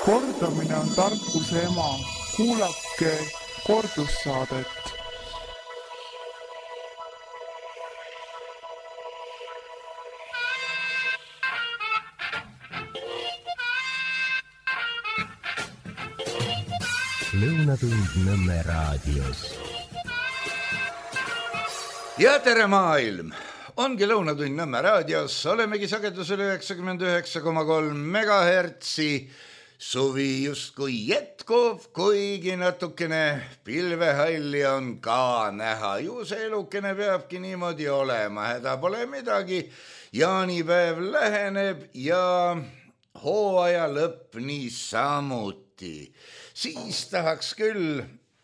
Kordamine on tarkuse ema. Kuulake kordussaadet. Lõunatund Nõmme raadios. Ja tere maailm! Ongi Lõunatund Nõmme raadios. Olemegi sagedusel 99,3 megahertsi. Suvi justkui jätkub, kuigi natukene pilvehalli on ka näha. Ju see elukene peabki niimoodi olema. Häda pole midagi. Jaanipäev läheneb ja hooaja lõpp niisamuti. Siis tahaks küll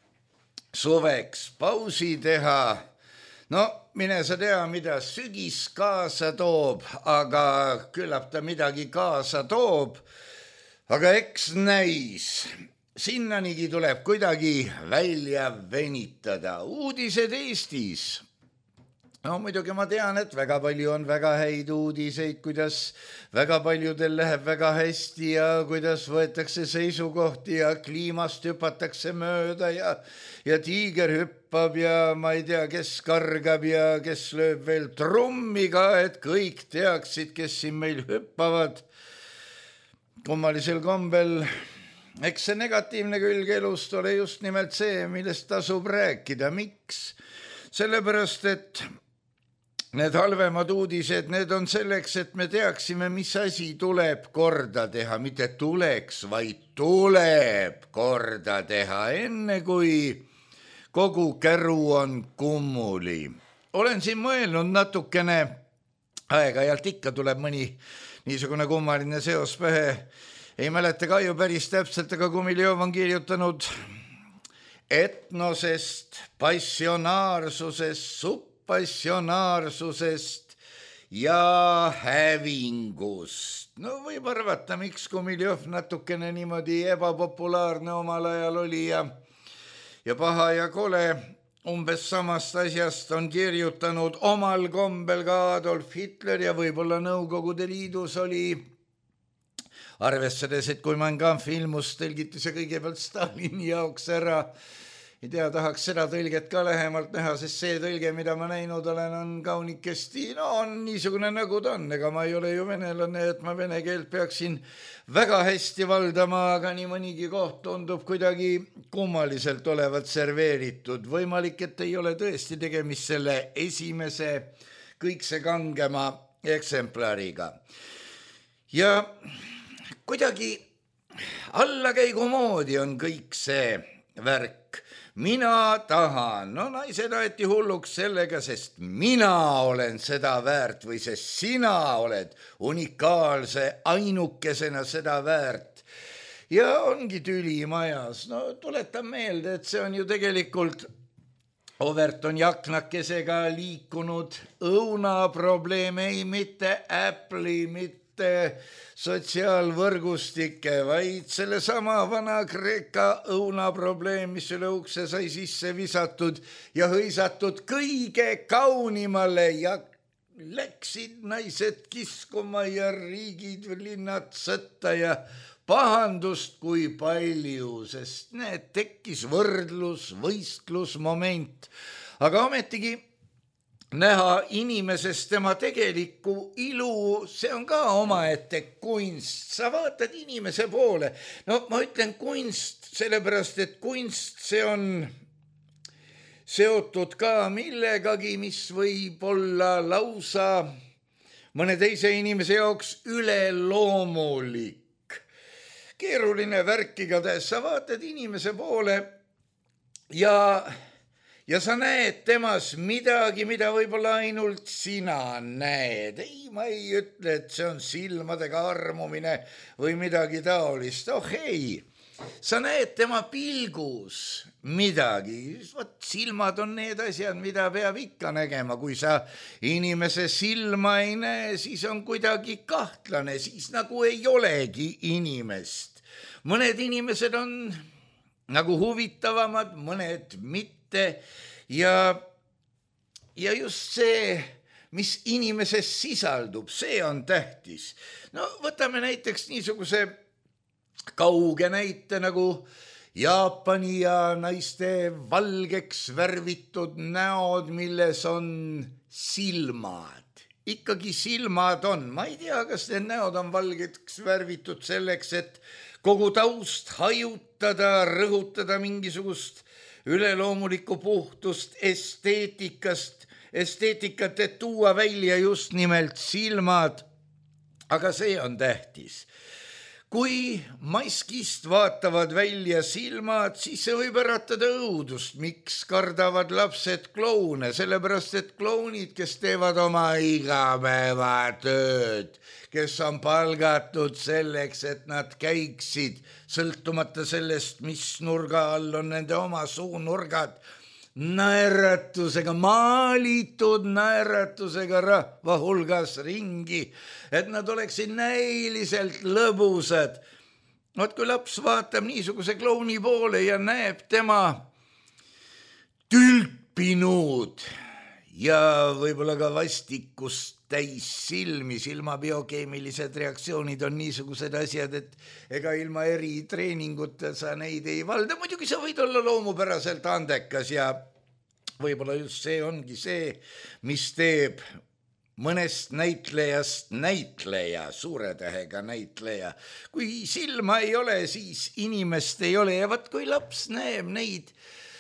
suveks pausi teha. No, mine sa tea, mida sügis kaasa toob, aga küllap ta midagi kaasa toob. Aga eks näis, sinnanigi tuleb kuidagi välja venitada. Uudised Eestis. No muidugi ma tean, et väga palju on väga häid uudiseid, kuidas väga paljudel läheb väga hästi ja kuidas võetakse seisukohti ja kliimast hüpatakse mööda ja tiiger hüppab ja ma ei tea, kes kargab ja kes lööb veel trummi ka, et kõik teaksid, kes siin meil hüppavad. Kummalisel kombel, eks see negatiivne külg elust ole just nimelt see, millest tasub rääkida. Miks? Sellepärast, et need halvemad uudised, need on selleks, et me teaksime, mis asi tuleb korda teha. Mitte tuleks, vaid tuleb korda teha, enne kui kogu käru on kummuli. Olen siin mõelnud natukene, aeg-ajalt ikka tuleb mõni niisugune kummaline seos pähe. Ei mäleta ka ju päris täpselt, aga Gumiljov on kirjutanud etnosest, passionaarsusest, subpassionaarsusest ja hävingust. No võib arvata, miks Gumiljov natukene niimoodi ebapopulaarne omal ajal oli ja paha ja kole. Umbes samast asjast on kirjutanud omal kombel ka Adolf Hitler ja võib-olla Nõukogude Liidus oli, arvestades, et kui Mein Kampfi ilmus, tõlgiti see kõigepealt Stalini jaoks ära. Ei tea, tahaks seda tõlget ka lähemalt näha, sest see tõlge, mida ma näinud olen, on kaunikesti, no on niisugune nagu ta on, ega ma ei ole ju venelane, et ma vene keelt peaksin väga hästi valdama, aga nii mõnigi koht tundub kuidagi kummaliselt olevat serveeritud. Võimalik, et ei ole tõesti tegemist selle esimese kõikse kangema eksemplariga. Ja kuidagi allakäigu moodi on kõik see värk. Mina tahan, no naised aeti hulluks sellega, sest mina olen seda väärt või sest sina oled unikaalse ainukesena seda väärt. Ja ongi tüli majas. No tuletan meelde, et see on ju tegelikult Overton Jaknakesega liikunud õunaprobleem, ei mitte Apple'i, mitte sotsiaalvõrgustike, vaid selle sama vana Kreeka õunaprobleem, mis üle ukse sai sisse visatud ja hõisatud kõige kaunimale ja läksid naised kiskuma ja riigid linnad sõtta ja pahandust kui palju, sest need tekkis võrdlus, võistlusmoment, aga ometigi näha inimesest tema tegelikku ilu, see on ka omaette kunst. Sa vaatad inimese poole. No ma ütlen kunst, sellepärast, et kunst see on seotud ka millegagi, mis võib olla lausa mõne teise inimese jaoks üleloomulik. Keeruline värk igatahes. Sa vaatad inimese poole ja sa näed temas midagi, mida võib-olla ainult sina näed. Ei, ma ei ütle, et see on silmadega armumine või midagi taolist. Oh ei, sa näed tema pilgus midagi. Silmad on need asjad, mida peab ikka nägema. Kui sa inimese silma ei näe, siis on kuidagi kahtlane, siis nagu ei olegi inimest. Mõned inimesed on nagu huvitavamad, mõned mitte. Ja just see, mis inimeses sisaldub, see on tähtis. No võtame näiteks niisuguse kauge näite nagu Jaapani ja naiste valgeks värvitud näod, milles on silmad. Ikkagi silmad on. Ma ei tea, kas need näod on valgeks värvitud selleks, et kogu taust hajutada, rõhutada mingisugust üleloomulikku puhtust esteetikat, et tuua välja just nimelt silmad. Aga see on tähtis. Kui maskist vaatavad välja silmad, siis see võib äratada õudust. Miks kardavad lapsed kloune? Sellepärast, et klounid, kes teevad oma igapäevatööd, kes on palgatud selleks, et nad käiksid, sõltumata sellest, mis nurga all on nende oma suunurgad, naeratusega, maalitud naeratusega rahva hulgas ringi, et nad oleksid näiliselt lõbusad. Vaat kui laps vaatab niisuguse klouni poole ja näeb tema tülpinud ja võib-olla ka vastikust täis silmi, silmabiokeemilised reaktsioonid on niisugused asjad, et ega ilma eritreeninguta sa neid ei valda. Muidugi sa võid olla loomupäraselt andekas ja võib-olla just see ongi see, mis teeb mõnest näitlejast näitleja, suure tähega näitleja. Kui silma ei ole, siis inimest ei ole ja vaat kui laps näeb neid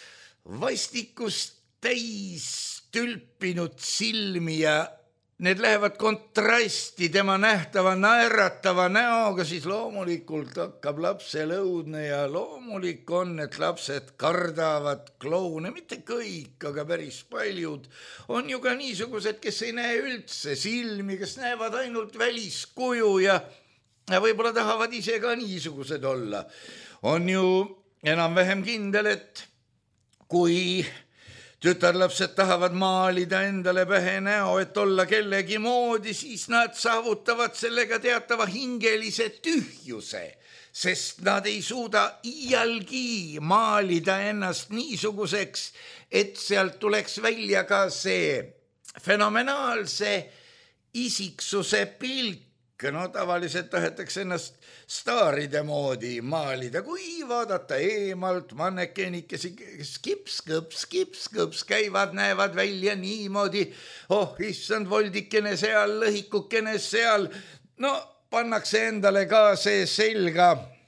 vastikust täis tülpinud silmi ja need lähevad kontrasti tema nähtava naeratava näoga, siis loomulikult hakkab lapsel õudne ja loomulik on, et lapsed kardavad kloune, mitte kõik, aga päris paljud. On ju ka niisugused, kes ei näe üldse silmi, kes näevad ainult väliskuju ja võib-olla tahavad ise ka niisugused olla. On ju enam-vähem kindel, et kui tütarlapsed tahavad maalida endale pähe näo, et olla kellegi moodi, siis nad saavutavad sellega teatava hingelise tühjuse, sest nad ei suuda iialgi maalida ennast niisuguseks, et sealt tuleks välja ka see fenomenaalse isiksuse pilk. No tavaliselt tahetakse ennast staaride moodi maalida, kui vaadata eemalt mannekenikesi, kes kips-kõps käivad, näevad välja niimoodi, oh issand, voldikene seal, lõhikukene seal, no pannakse endale ka see selga,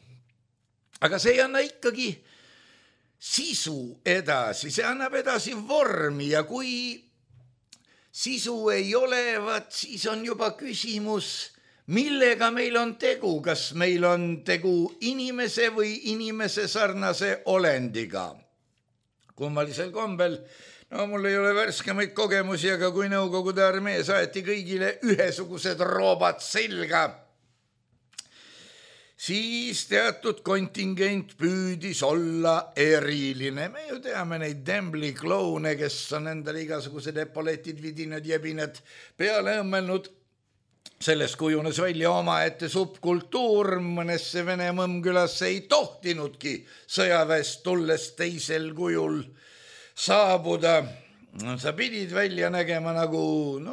aga see ei anna ikkagi sisu edasi, see annab edasi vormi ja kui sisu ei ole, siis on juba küsimus, millega meil on tegu, kas meil on tegu inimese või inimese sarnase olendiga. Kummalisel kombel, no mul ei ole värskemaid kogemusi, aga kui Nõukogude armee saeti kõigile ühesugused roobad selga, siis teatud kontingent püüdis olla eriline. Me ju teame neid Dembli kloune, kes on endale igasugused epauletid, vidinad, jebinad peale õmmelnud. Sellest kujunes välja omaette subkultuur, mõnesse Vene mõmmkülasse ei tohtinudki sõjaväest tulles teisel kujul saabuda. Sa pidid välja nägema nagu,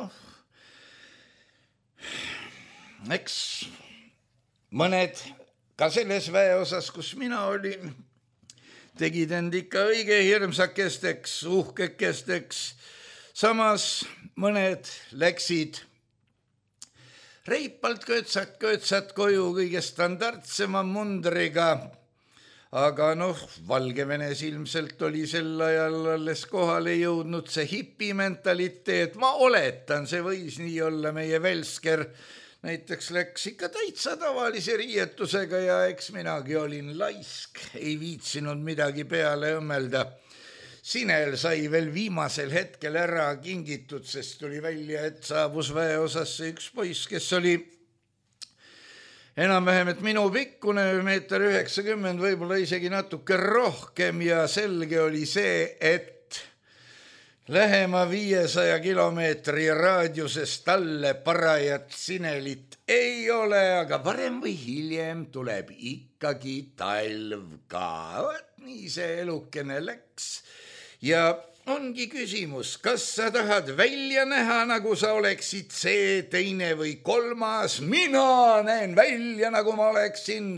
eks mõned ka selles väeosas, kus mina olin, tegid end ikka õige hirmsakesteks, uhkekesteks. Samas mõned läksid reipalt köötsat koju kõige standardsema mundriga, aga Valgevenes ilmselt oli sel ajal alles kohale jõudnud see hipimentaliteet. Ma oletan, see võis nii olla, meie Velsker näiteks läks ikka täitsa tavalise riietusega ja eks minagi olin laisk, ei viitsinud midagi peale õmmelda. Sinel sai veel viimasel hetkel ära kingitud, sest tuli välja, et saabus väeosasse üks poiss, kes oli enam-vähem, et minu pikkune 1,90 m, võib-olla isegi natuke rohkem ja selge oli see, et lähema 500 kilomeetri raadiuses talle parajat Sinelit ei ole, aga varem või hiljem tuleb ikkagi talv ka. Nii see elukene läks. Ja ongi küsimus, kas sa tahad välja näha, nagu sa oleksid see, teine või kolmas? Mina näen välja, nagu ma oleksin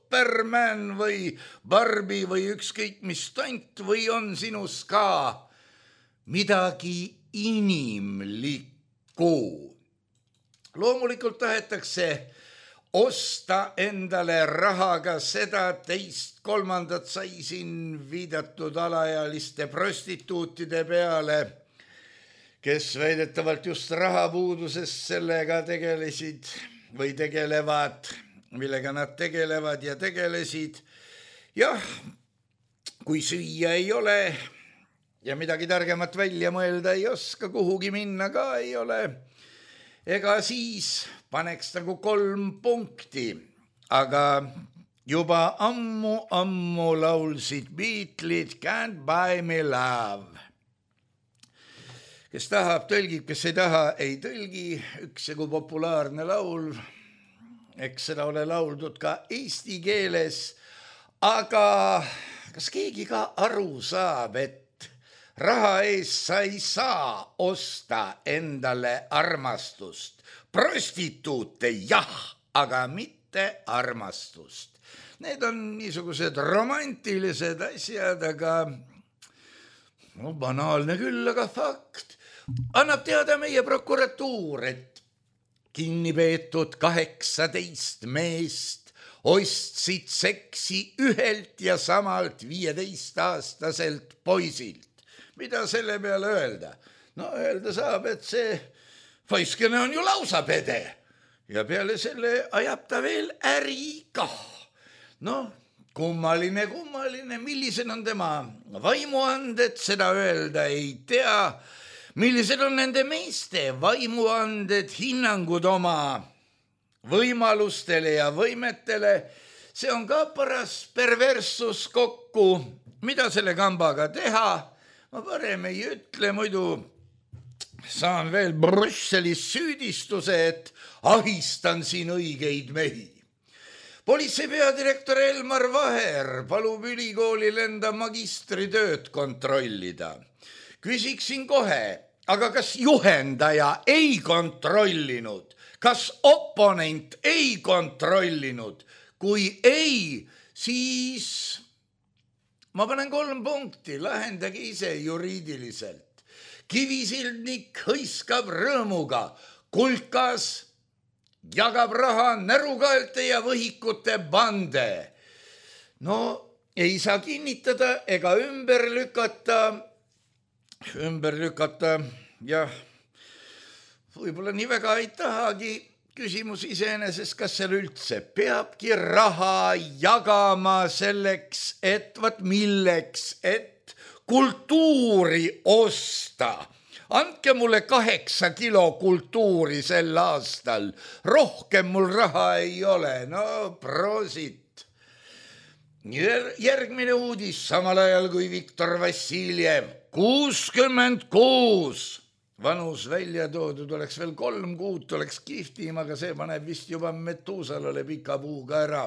Superman või Barbie või ükskõik mis tant või on sinus ka midagi inimlikku. Loomulikult tahetakse osta endale rahaga seda, teist, kolmandat, sai siin viidatud alaealiste prostituutide peale, kes väidetavalt just rahapuuduses sellega tegelesid või tegelevad, millega nad tegelevad ja tegelesid. Jah, kui süüa ei ole ja midagi targemat välja mõelda ei oska, kuhugi minna ka ei ole, ega siis paneks nagu 3 punkti, aga juba ammu laulsid Beatlesid Can't Buy Me Love. Kes tahab, tõlgib, kes ei taha, ei tõlgi. Üksjagu populaarne laul. Eks seda ole lauldud ka eesti keeles. Aga kas keegi ka aru saab, et raha eest sa ei saa osta endale armastust? Prostituute jah, aga mitte armastust. Need on niisugused romantilised asjad, aga banaalne küll, aga fakt. Annab teada meie prokuratuur, et kinni peetud 18 meest ostsid seksi ühelt ja samalt 15-aastaselt poisilt. Mida selle peale öelda? No öelda saab, et see Faiskene on ju lausa pede ja peale selle ajab ta veel äri kah. No, kummaline, millised on tema vaimuanded, seda öelda ei tea. Millised on nende meeste vaimuanded, hinnangud oma võimalustele ja võimetele, see on ka paras perverssus kokku. Mida selle kambaga teha? Ma parem ei ütle, muidu saan veel Brüsselis süüdistuse, et ahistan siin õigeid mehi. Politsei peadirektor Elmar Vaher palub ülikoolil enda magistritööd kontrollida. Küsiksin kohe, aga kas juhendaja ei kontrollinud? Kas oponent ei kontrollinud? Kui ei, siis ma panen 3 punkti, lahendage ise juriidiliselt. Kivisildnik hõiskab rõõmuga, kulkas jagab raha närukaelte ja võhikute bande. No, ei saa kinnitada ega ümber lükata, jah, võib-olla nii väga ei tahagi. Küsimus iseenesest, kas seal üldse peabki raha jagama selleks, et milleks, et kultuuri osta. Andke mulle 8 kilo kultuuri sel aastal, rohkem mul raha ei ole, no prosit. Järgmine uudis, samal ajal kui Viktor Vassiljev, 66, vanus välja toodud, oleks veel 3 kuud, oleks kihvtim, aga see paneb vist juba Metuusalale pika puuga ära.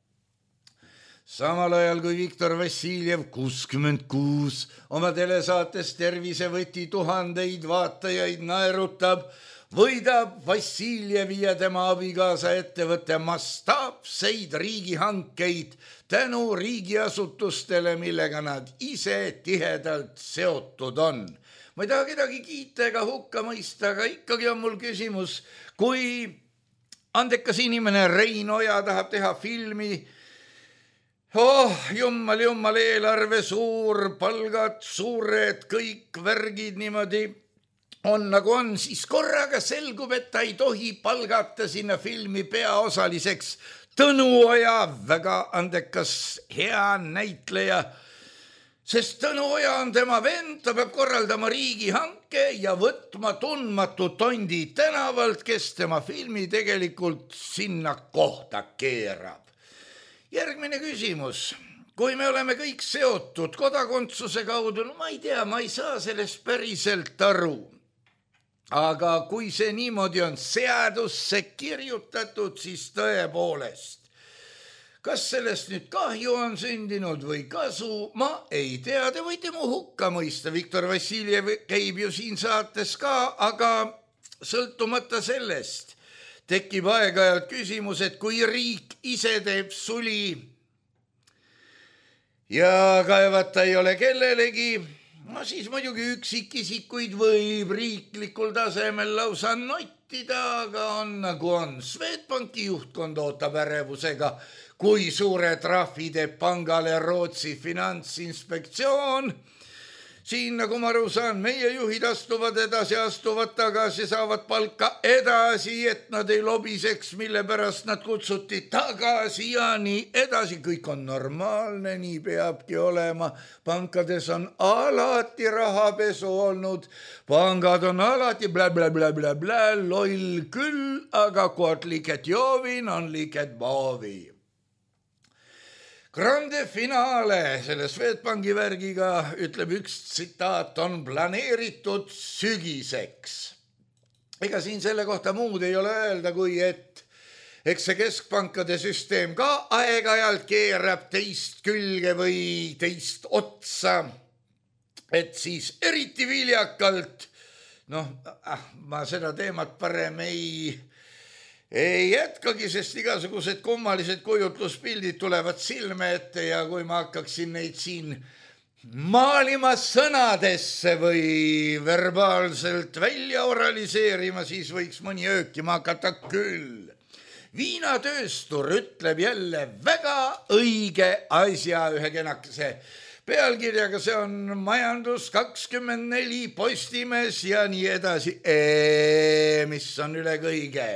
Samal ajal kui Viktor Vassiljev, 66, oma telesaates Tervisevõti tuhandeid vaatajaid naerutab, võidab Vassiljevi ja tema abikaasa ettevõtte mastaapseid riigihankeid tänu riigiasutustele, millega nad ise tihedalt seotud on. Ma ei taha kedagi kiita ega hukka mõista, aga ikkagi on mul küsimus, kui andekas inimene Rein Oja tahab teha filmi, jummal, eelarve suur, palgad suured, kõik värgid niimoodi on nagu on, siis korraga selgub, et ta ei tohi palgata sinna filmi peaosaliseks Tõnu Oja, väga andekas, hea näitleja, sest Tõnu Oja on tema vend, ta peab korraldama riigihanke ja võtma tundmatu tondi tänavalt, kes tema filmi tegelikult sinna kohta keerab. Järgmine küsimus. Kui me oleme kõik seotud kodakondsuse kaudu, no ma ei tea, ma ei saa sellest päriselt aru. Aga kui see niimoodi on seadusse kirjutatud, siis tõepoolest. Kas sellest nüüd kahju on sündinud või kasu, ma ei tea, te võite mu hukka mõista. Viktor Vassiljev käib ju siin saates ka, aga sõltumata sellest tekib aeg-ajalt küsimus, et kui riik ise teeb suli ja kaevata ei ole kellelegi, no siis muidugi üksikisikuid võib riiklikul tasemel lausa nottida, aga on nagu on. Swedbanki juhtkond ootab ärevusega, kui suure trahvi teeb pangale Rootsi finantsinspektsioon. Siin, nagu ma aru saan, meie juhid astuvad edasi, astuvad tagasi, saavad palka edasi, et nad ei lobiseks, mille pärast nad kutsuti tagasi ja nii edasi. Kõik on normaalne, nii peabki olema. Pankades on alati rahapesu olnud, pangad on alati bla, loll küll, aga kui liiket joovin, on liiket vaavi. Grande finale selle Swedbanki värgiga, ütleb üks tsitaat, on planeeritud sügiseks. Ega siin selle kohta muud ei ole öelda, kui et eks see keskpankade süsteem ka aeg-ajalt keerab teist külge või teist otsa, et siis eriti viljakalt, ma seda teemat parem ei jätkagi, sest igasugused kummalised kujutluspildid tulevad silme ette ja kui ma hakkaksin neid siin maalima sõnadesse või verbaalselt välja oraliseerima, siis võiks mõni öökima hakata küll. Viinatööstur ütleb jälle väga õige asja ühe kenakese pealkirjaga, see on Majandus 24, Postimees ja nii edasi, mis on üle kõige.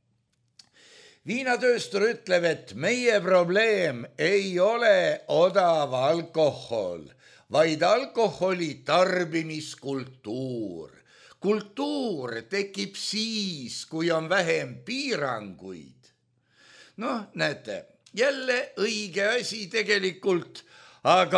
Viinatööstur ütleb, et meie probleem ei ole odav alkohol, vaid alkoholi tarbimiskultuur. Kultuur tekib siis, kui on vähem piiranguid. Näete, jälle õige asi tegelikult, aga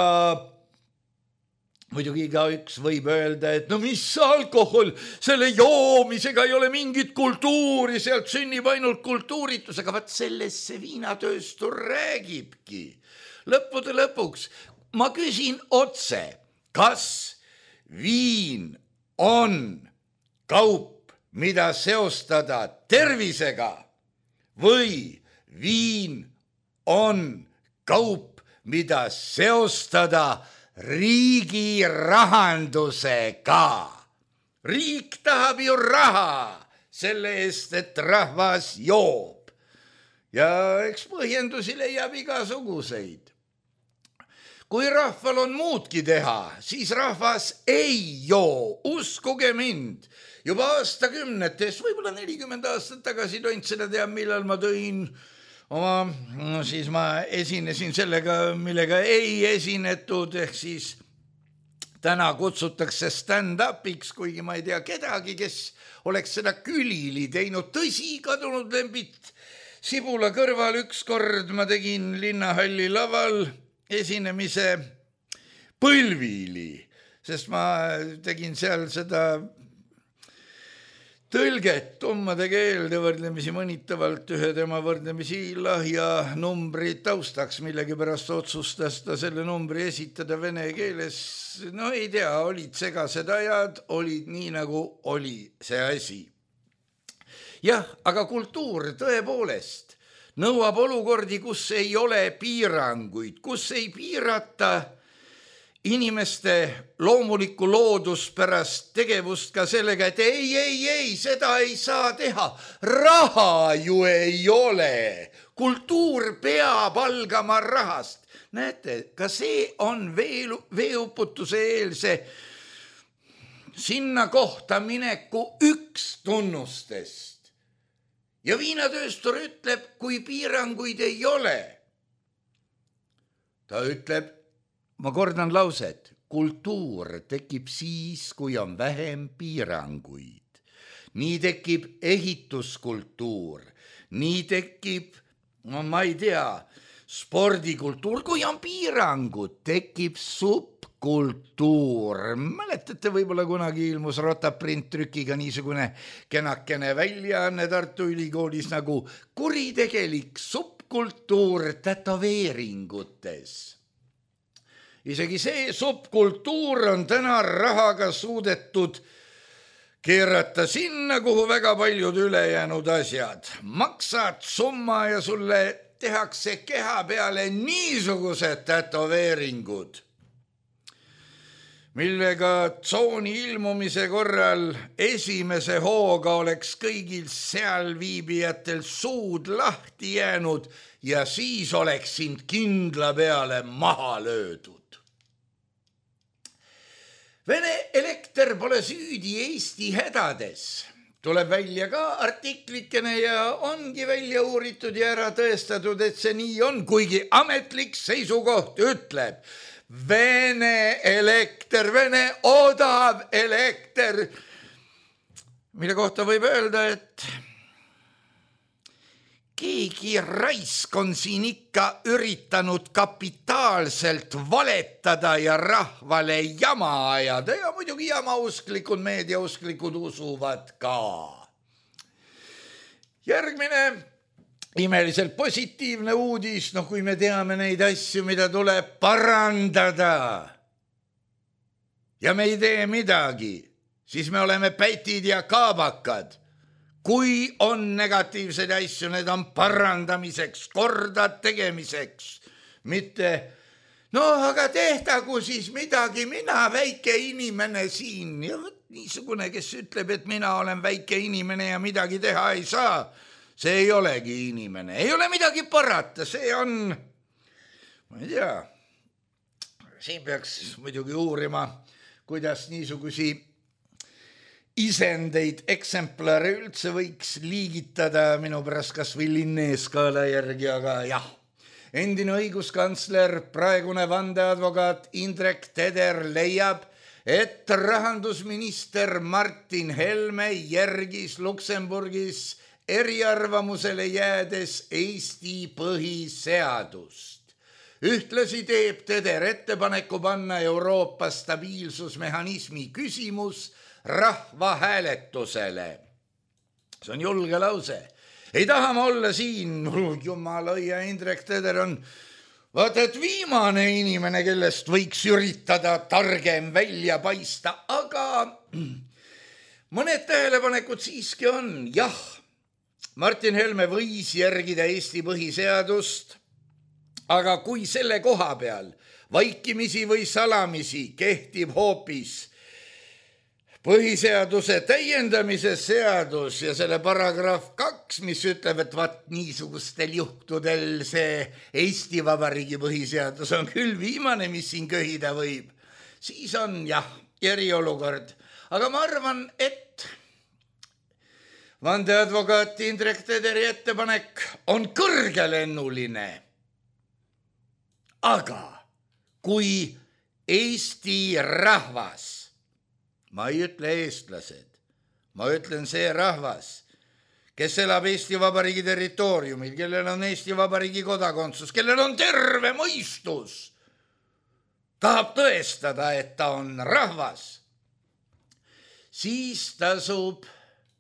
muidugi igaüks võib öelda, et mis alkohol, selle joomisega ei ole mingit kultuuri, sealt sünnib ainult kultuuritus, aga vaat sellest see viinatööstur räägibki. Lõppude lõpuks ma küsin otse, kas viin on kaup, mida seostada tervisega või viin on kaup, mida seostada riigi rahandusega. Riik tahab ju raha selle eest, et rahvas joob. Ja eks põhjendusi leiab igasuguseid. Kui rahval on muudki teha, siis rahvas ei joo. Uskuge mind. Juba aastakümnetes, võib-olla 40 aastat tagasi toin seda teha, millal ma tõin siis ma esinesin sellega, millega ei esinetud, ehk siis täna kutsutakse stand-upiks, kuigi ma ei tea kedagi, kes oleks seda külili teinud. Tõsi, kadunud Lembit Sibula kõrval ükskord ma tegin Linnahalli laval esinemise põlvili, sest ma tegin seal seda tõlget tummade keelde võrdlemisi mõnitavalt ühe tema võrdlemisi lahja numbri taustaks, millegi pärast otsustas ta selle numbri esitada vene keeles. Ei tea, olid segased ajad, olid nii nagu oli see asi. Jah, aga kultuur tõepoolest nõuab olukordi, kus ei ole piiranguid, kus ei piirata inimeste loomulikku looduspärast tegevust ka sellega, et ei, seda ei saa teha. Raha ju ei ole. Kultuur peab algama rahast. Näete, ka see on veeuputuse eelse sinna kohta mineku üks tunnustest. Ja viinatööstur ütleb, kui piiranguid ei ole. Ta ütleb, ma kordan lauset, kultuur tekib siis, kui on vähem piiranguid. Nii tekib ehituskultuur, nii tekib, ma ei tea, spordikultuur, kui on piirangud, tekib subkultuur. Mäletate, võib-olla kunagi ilmus rotaprinttrükiga niisugune kenakene väljaanne Tartu Ülikoolis nagu kuritegelik subkultuur tätoveeringutes. Isegi see subkultuur on täna rahaga suudetud keerata sinna, kuhu väga paljud ülejäänud asjad. Maksad summa ja sulle tehakse keha peale niisugused tätoveeringud, millega tsooni ilmumise korral esimese hooga oleks kõigil seal viibijatel suud lahti jäänud ja siis oleks sind kindla peale maha löödud. Vene elekter pole süüdi Eesti hädades. Tuleb välja ka artiklikene ja ongi välja uuritud ja ära tõestatud, et see nii on, kuigi ametlik seisukoht ütleb, Vene elekter, Vene odav elekter, mille kohta võib öelda, et keegi raisk on siin ikka üritanud kapitaalselt valetada ja rahvale jama ajada ja muidugi jamausklikud, meediausklikud usuvad ka. Järgmine imeliselt positiivne uudis, kui me teame neid asju, mida tuleb parandada ja me ei tee midagi, siis me oleme pätid ja kaabakad. Kui on negatiivseid asju, need on parandamiseks, korda tegemiseks, mitte aga tehtagu siis midagi, mina väike inimene siin ja niisugune, kes ütleb, et mina olen väike inimene ja midagi teha ei saa. See ei olegi inimene, ei ole midagi parata, see on, ma ei tea, siin peaks muidugi uurima, kuidas niisugusi isendeid, eksemplare üldse võiks liigitada minu pärast kas või Linnaeeskaala järgi, aga jah. Endine õiguskantsler, praegune vandeadvokaat Indrek Teder leiab, et rahandusminister Martin Helme järgis Luksemburgis eriarvamusele jäädes Eesti põhiseadust. Ühtlasi teeb Teder ettepaneku panna Euroopa stabiilsusmehhanismi küsimus rahvahääletusele. See on julge lause. Ei taha ma olla siin, jumala ja Indrek Teder on vaata, et viimane inimene, kellest võiks üritada targem välja paista, aga mõned tähelepanekud siiski on, jah. Martin Helme võis järgida Eesti põhiseadust, aga kui selle koha peal vaikimisi või salamisi kehtib hoopis põhiseaduse täiendamise seadus ja selle paragrahv 2, mis ütleb, et vaat niisugustel juhtudel see Eesti Vabariigi põhiseadus on küll viimane, mis siin köhida võib, siis on jah, eriolukord. Aga ma arvan, et vandeadvokaat Indrek Tederi ettepanek on kõrgelennuline. Aga kui Eesti rahvas, ma ei ütle eestlased, ma ütlen see rahvas, kes elab Eesti Vabariigi territooriumil, kellel on Eesti Vabariigi kodakondsus, kellel on terve mõistus, tahab tõestada, et ta on rahvas, siis tasub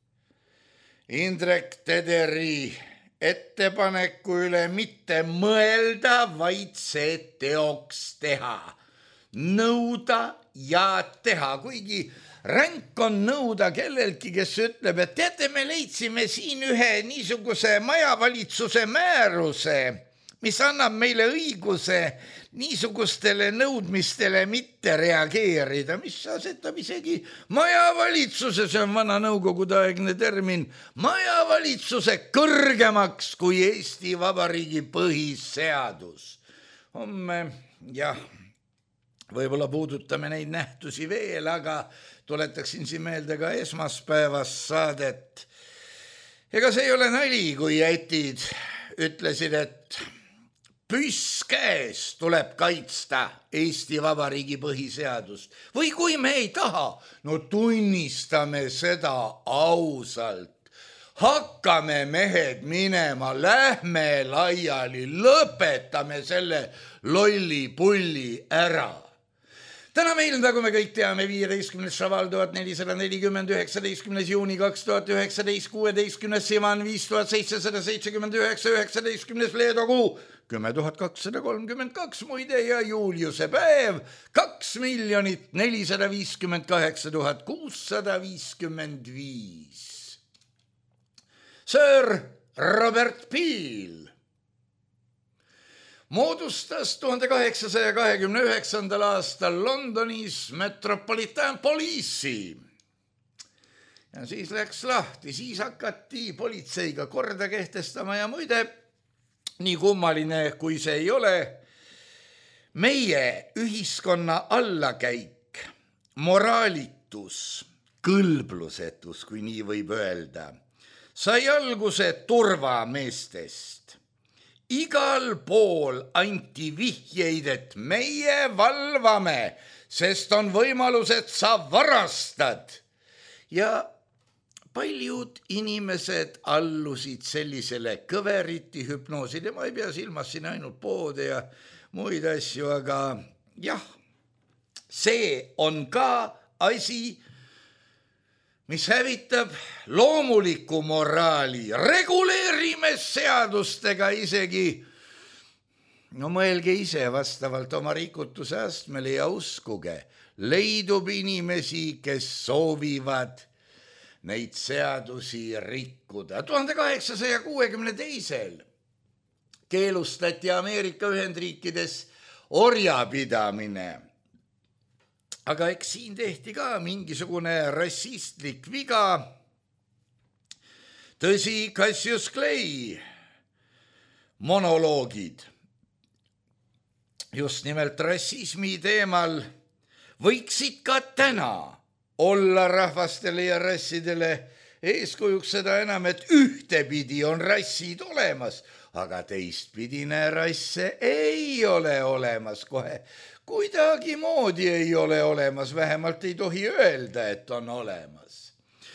Indrek Tederi ettepaneku üle mitte mõelda, vaid see teoks teha. Nõuda ja teha, kuigi ränk on nõuda kelleltki, kes ütleb, et teate, me leidsime siin ühe niisuguse majavalitsuse määruse, mis annab meile õiguse niisugustele nõudmistele mitte reageerida, mis asetab isegi majavalitsuse, see on vana nõukogudeaegne termin, majavalitsuse kõrgemaks kui Eesti Vabariigi põhiseadus. Homme, jah, võib-olla puudutame neid nähtusi veel, aga tuletaksin siin meelde ka esmaspäevast saadet. Ega see ei ole nali, kui jätid ütlesid, et püss käes tuleb kaitsta Eesti Vabariigi põhiseadust. Või kui me ei taha, no tunnistame seda ausalt. Hakkame mehed minema, lähme laiali, lõpetame selle lolli pulli ära. Täna meil, nagu me kõik teame, 15. šaval 1440, 19. juuni 2019, 16. sivan 5779, 19. leedokuu 10,232 muide ja Juliuse päev 2,458,655. Sir Robert Peel moodustas 1829. aastal Londonis Metropolitan Police'i. Ja siis läks lahti, siis hakati politseiga korda kehtestama ja muide, nii kummaline kui see ei ole, meie ühiskonna allakäik, moraalitus, kõlblusetus, kui nii võib öelda, sai alguse turvameestest. Igal pool anti vihjeid, et meie valvame, sest on võimalus, et sa varastad. Ja paljud inimesed allusid sellisele kõveriti hüpnoosile. Ma ei pea silmas siin ainult poode ja muid asju, aga jah, see on ka asi, mis hävitab loomuliku moraali. Reguleerime seadustega isegi. No mõelge ise vastavalt oma rikutuse astmele ja uskuge, leidub inimesi, kes soovivad neid seadusi rikkuda. 1862. keelustati Ameerika Ühendriikides orjapidamine. Aga eks siin tehti ka mingisugune rassistlik viga. Tõsi, Cassius Clay monoloogid just nimelt rassismi teemal võiksid ka täna olla rahvastele ja rassidele eeskujuks, seda enam, et ühtepidi on rassid olemas, aga teistpidine rasse ei ole olemas kohe. Kuidagimoodi ei ole olemas, vähemalt ei tohi öelda, et on olemas.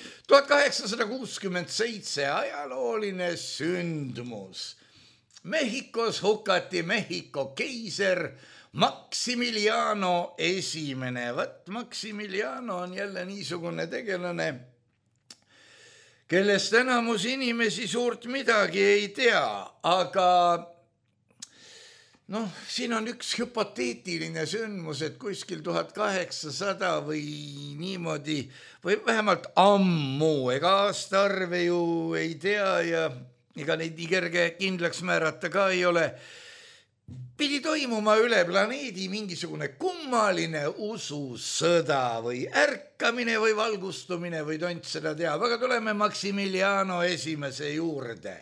1867 ajalooline sündmus. Mehhikos hukati Mehhiko keiser Maximiliano esimene. Vat Maximiliano on jälle niisugune tegelane, kellest enamus inimesi suurt midagi ei tea, aga siin on üks hüpoteetiline sündmus, et kuskil 1800 või niimoodi, või vähemalt ammu, ega aastaarve ju ei tea ja ega neid nii kerge kindlaks määrata ka ei ole, pidi toimuma üle planeedi mingisugune kummaline ususõda või ärkamine või valgustumine või tont seda teab, aga tuleme Maximiliano esimese juurde.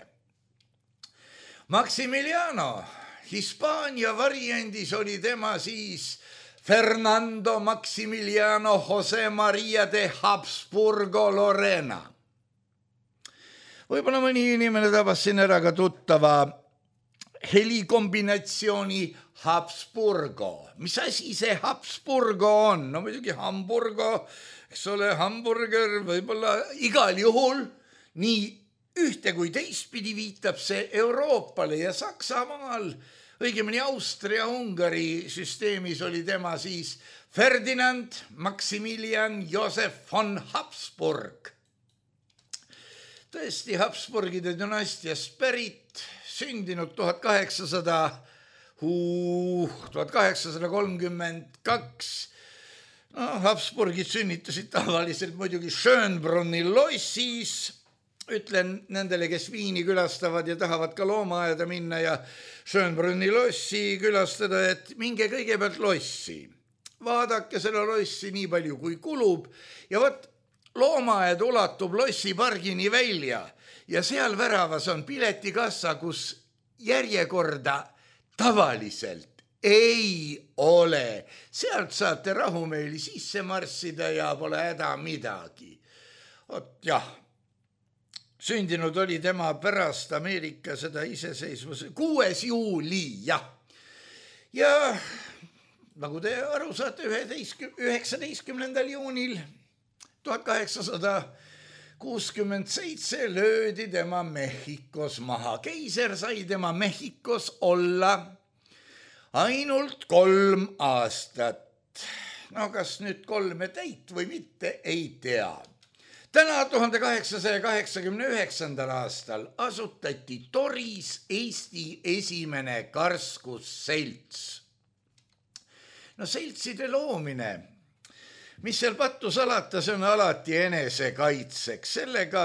Maximiliano Hispaania variandis oli tema siis Fernando Maximiliano Jose Maria de Habsburgo Lorena. Võib-olla mõni inimene tabas siin ära ka tuttava helikombinatsiooni Habsburgo. Mis asi see Habsburgo on? No muidugi Hamburgo, eks ole, hamburger, võib-olla igal juhul nii ühte kui teistpidi viitab see Euroopale ja Saksamaal, õigemini Austria-Ungari süsteemis oli tema siis Ferdinand Maximilian Josef von Habsburg. Tõesti Habsburgide dünastiast pärit, sündinud 1832. Habsburgid sünnitasid tavaliselt muidugi Schönbrunni lossis. Ütlen nendele, kes Viini külastavad ja tahavad ka loomaaeda minna ja Schönbrunni lossi külastada, et minge kõigepealt lossi. Vaadake selle lossi nii palju, kui kulub ja võt loomaaed ulatub lossipargini välja ja seal väravas on piletikassa, kus järjekorda tavaliselt ei ole. Sealt saate rahumeeli sisse marssida ja pole häda midagi. Jah. Sündinud oli tema pärast Ameerika seda iseseisvuse 6. juuli, jah. Ja nagu te aru saate, 19. juunil 1867 löödi tema Mehhikos maha. Keiser sai tema Mehhikos olla ainult 3 aastat. No kas nüüd 3 täit või mitte, ei tea. Täna 1889. aastal asutati Toris Eesti esimene karskusselts. No seltside loomine, mis seal pattu salata, see on alati enesekaitseks. Sellega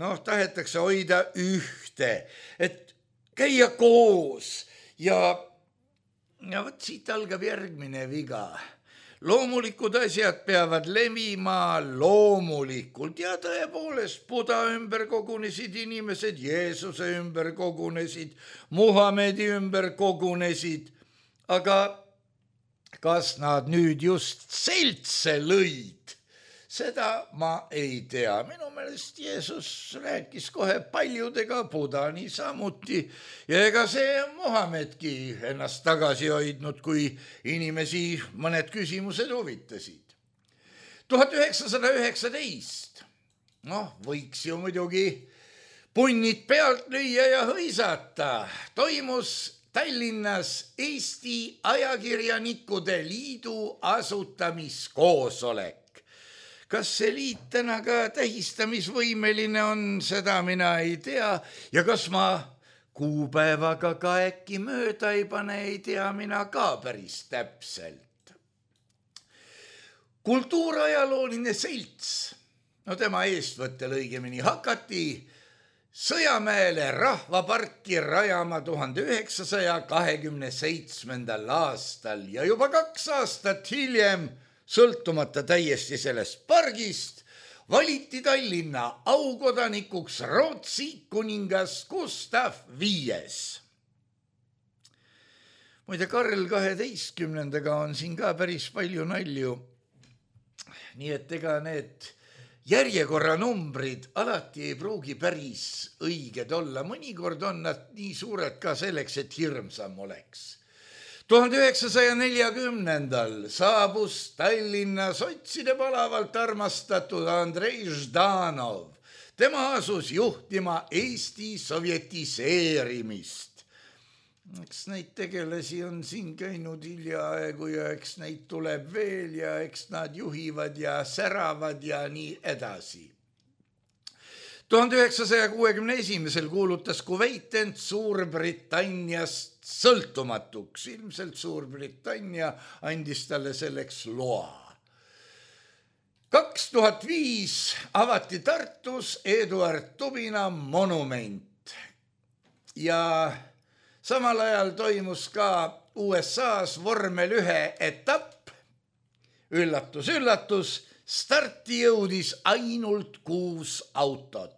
tahetakse hoida ühte, et käia koos ja Ja võt siit algab järgmine viga. Loomulikud asjad peavad levima loomulikult ja tõepoolest Buda ümber kogunesid inimesed, Jeesuse ümber kogunesid, Muhamedi ümber kogunesid, aga kas nad nüüd just seltse lõid? Seda ma ei tea. Minu meelest Jeesus rääkis kohe paljudega, Buda niisamuti ja ega see Muhamedki ennast tagasi hoidnud, kui inimesi mõned küsimused huvitasid. 1919, võiks ju muidugi punnid pealt lüüa ja hõisata, toimus Tallinnas Eesti Ajakirjanikude Liidu asutamiskoosolek. Kas see liit täna ka tähistamisvõimeline on, seda mina ei tea ja kas ma kuupäevaga ka äkki mööda ei pane, ei tea mina ka päris täpselt. Kultuurajalooline selts, tema eestvõttel õigemini hakati Sõjamäele rahvaparki rajama 1927. aastal ja juba 2 aastat hiljem sõltumata täiesti sellest pargist, valiti Tallinna aukodanikuks Rootsi kuningas Gustav V. Muide, Karl 12. on siin ka päris palju nalju. Nii et ega need järjekorranumbrid alati ei pruugi päris õiged olla. Mõnikord on nad nii suured ka selleks, et hirmsam oleks. 1940. saabus Tallinna sotside palavalt armastatud Andrei Ždanov. Tema asus juhtima Eesti sovjetiseerimist. Eks neid tegelasi on siin käinud hiljaaegu ja eks neid tuleb veel ja eks nad juhivad ja säravad ja nii edasi. 1961. kuulutas Kuveit end Suurbritanniast sõltumatuks. Ilmselt Suurbritannia andis talle selleks loa. 2005 avati Tartus Eduard Tubina monument ja samal ajal toimus ka USA's vormel 1 etapp. Üllatus, üllatus, starti jõudis ainult 6 autot.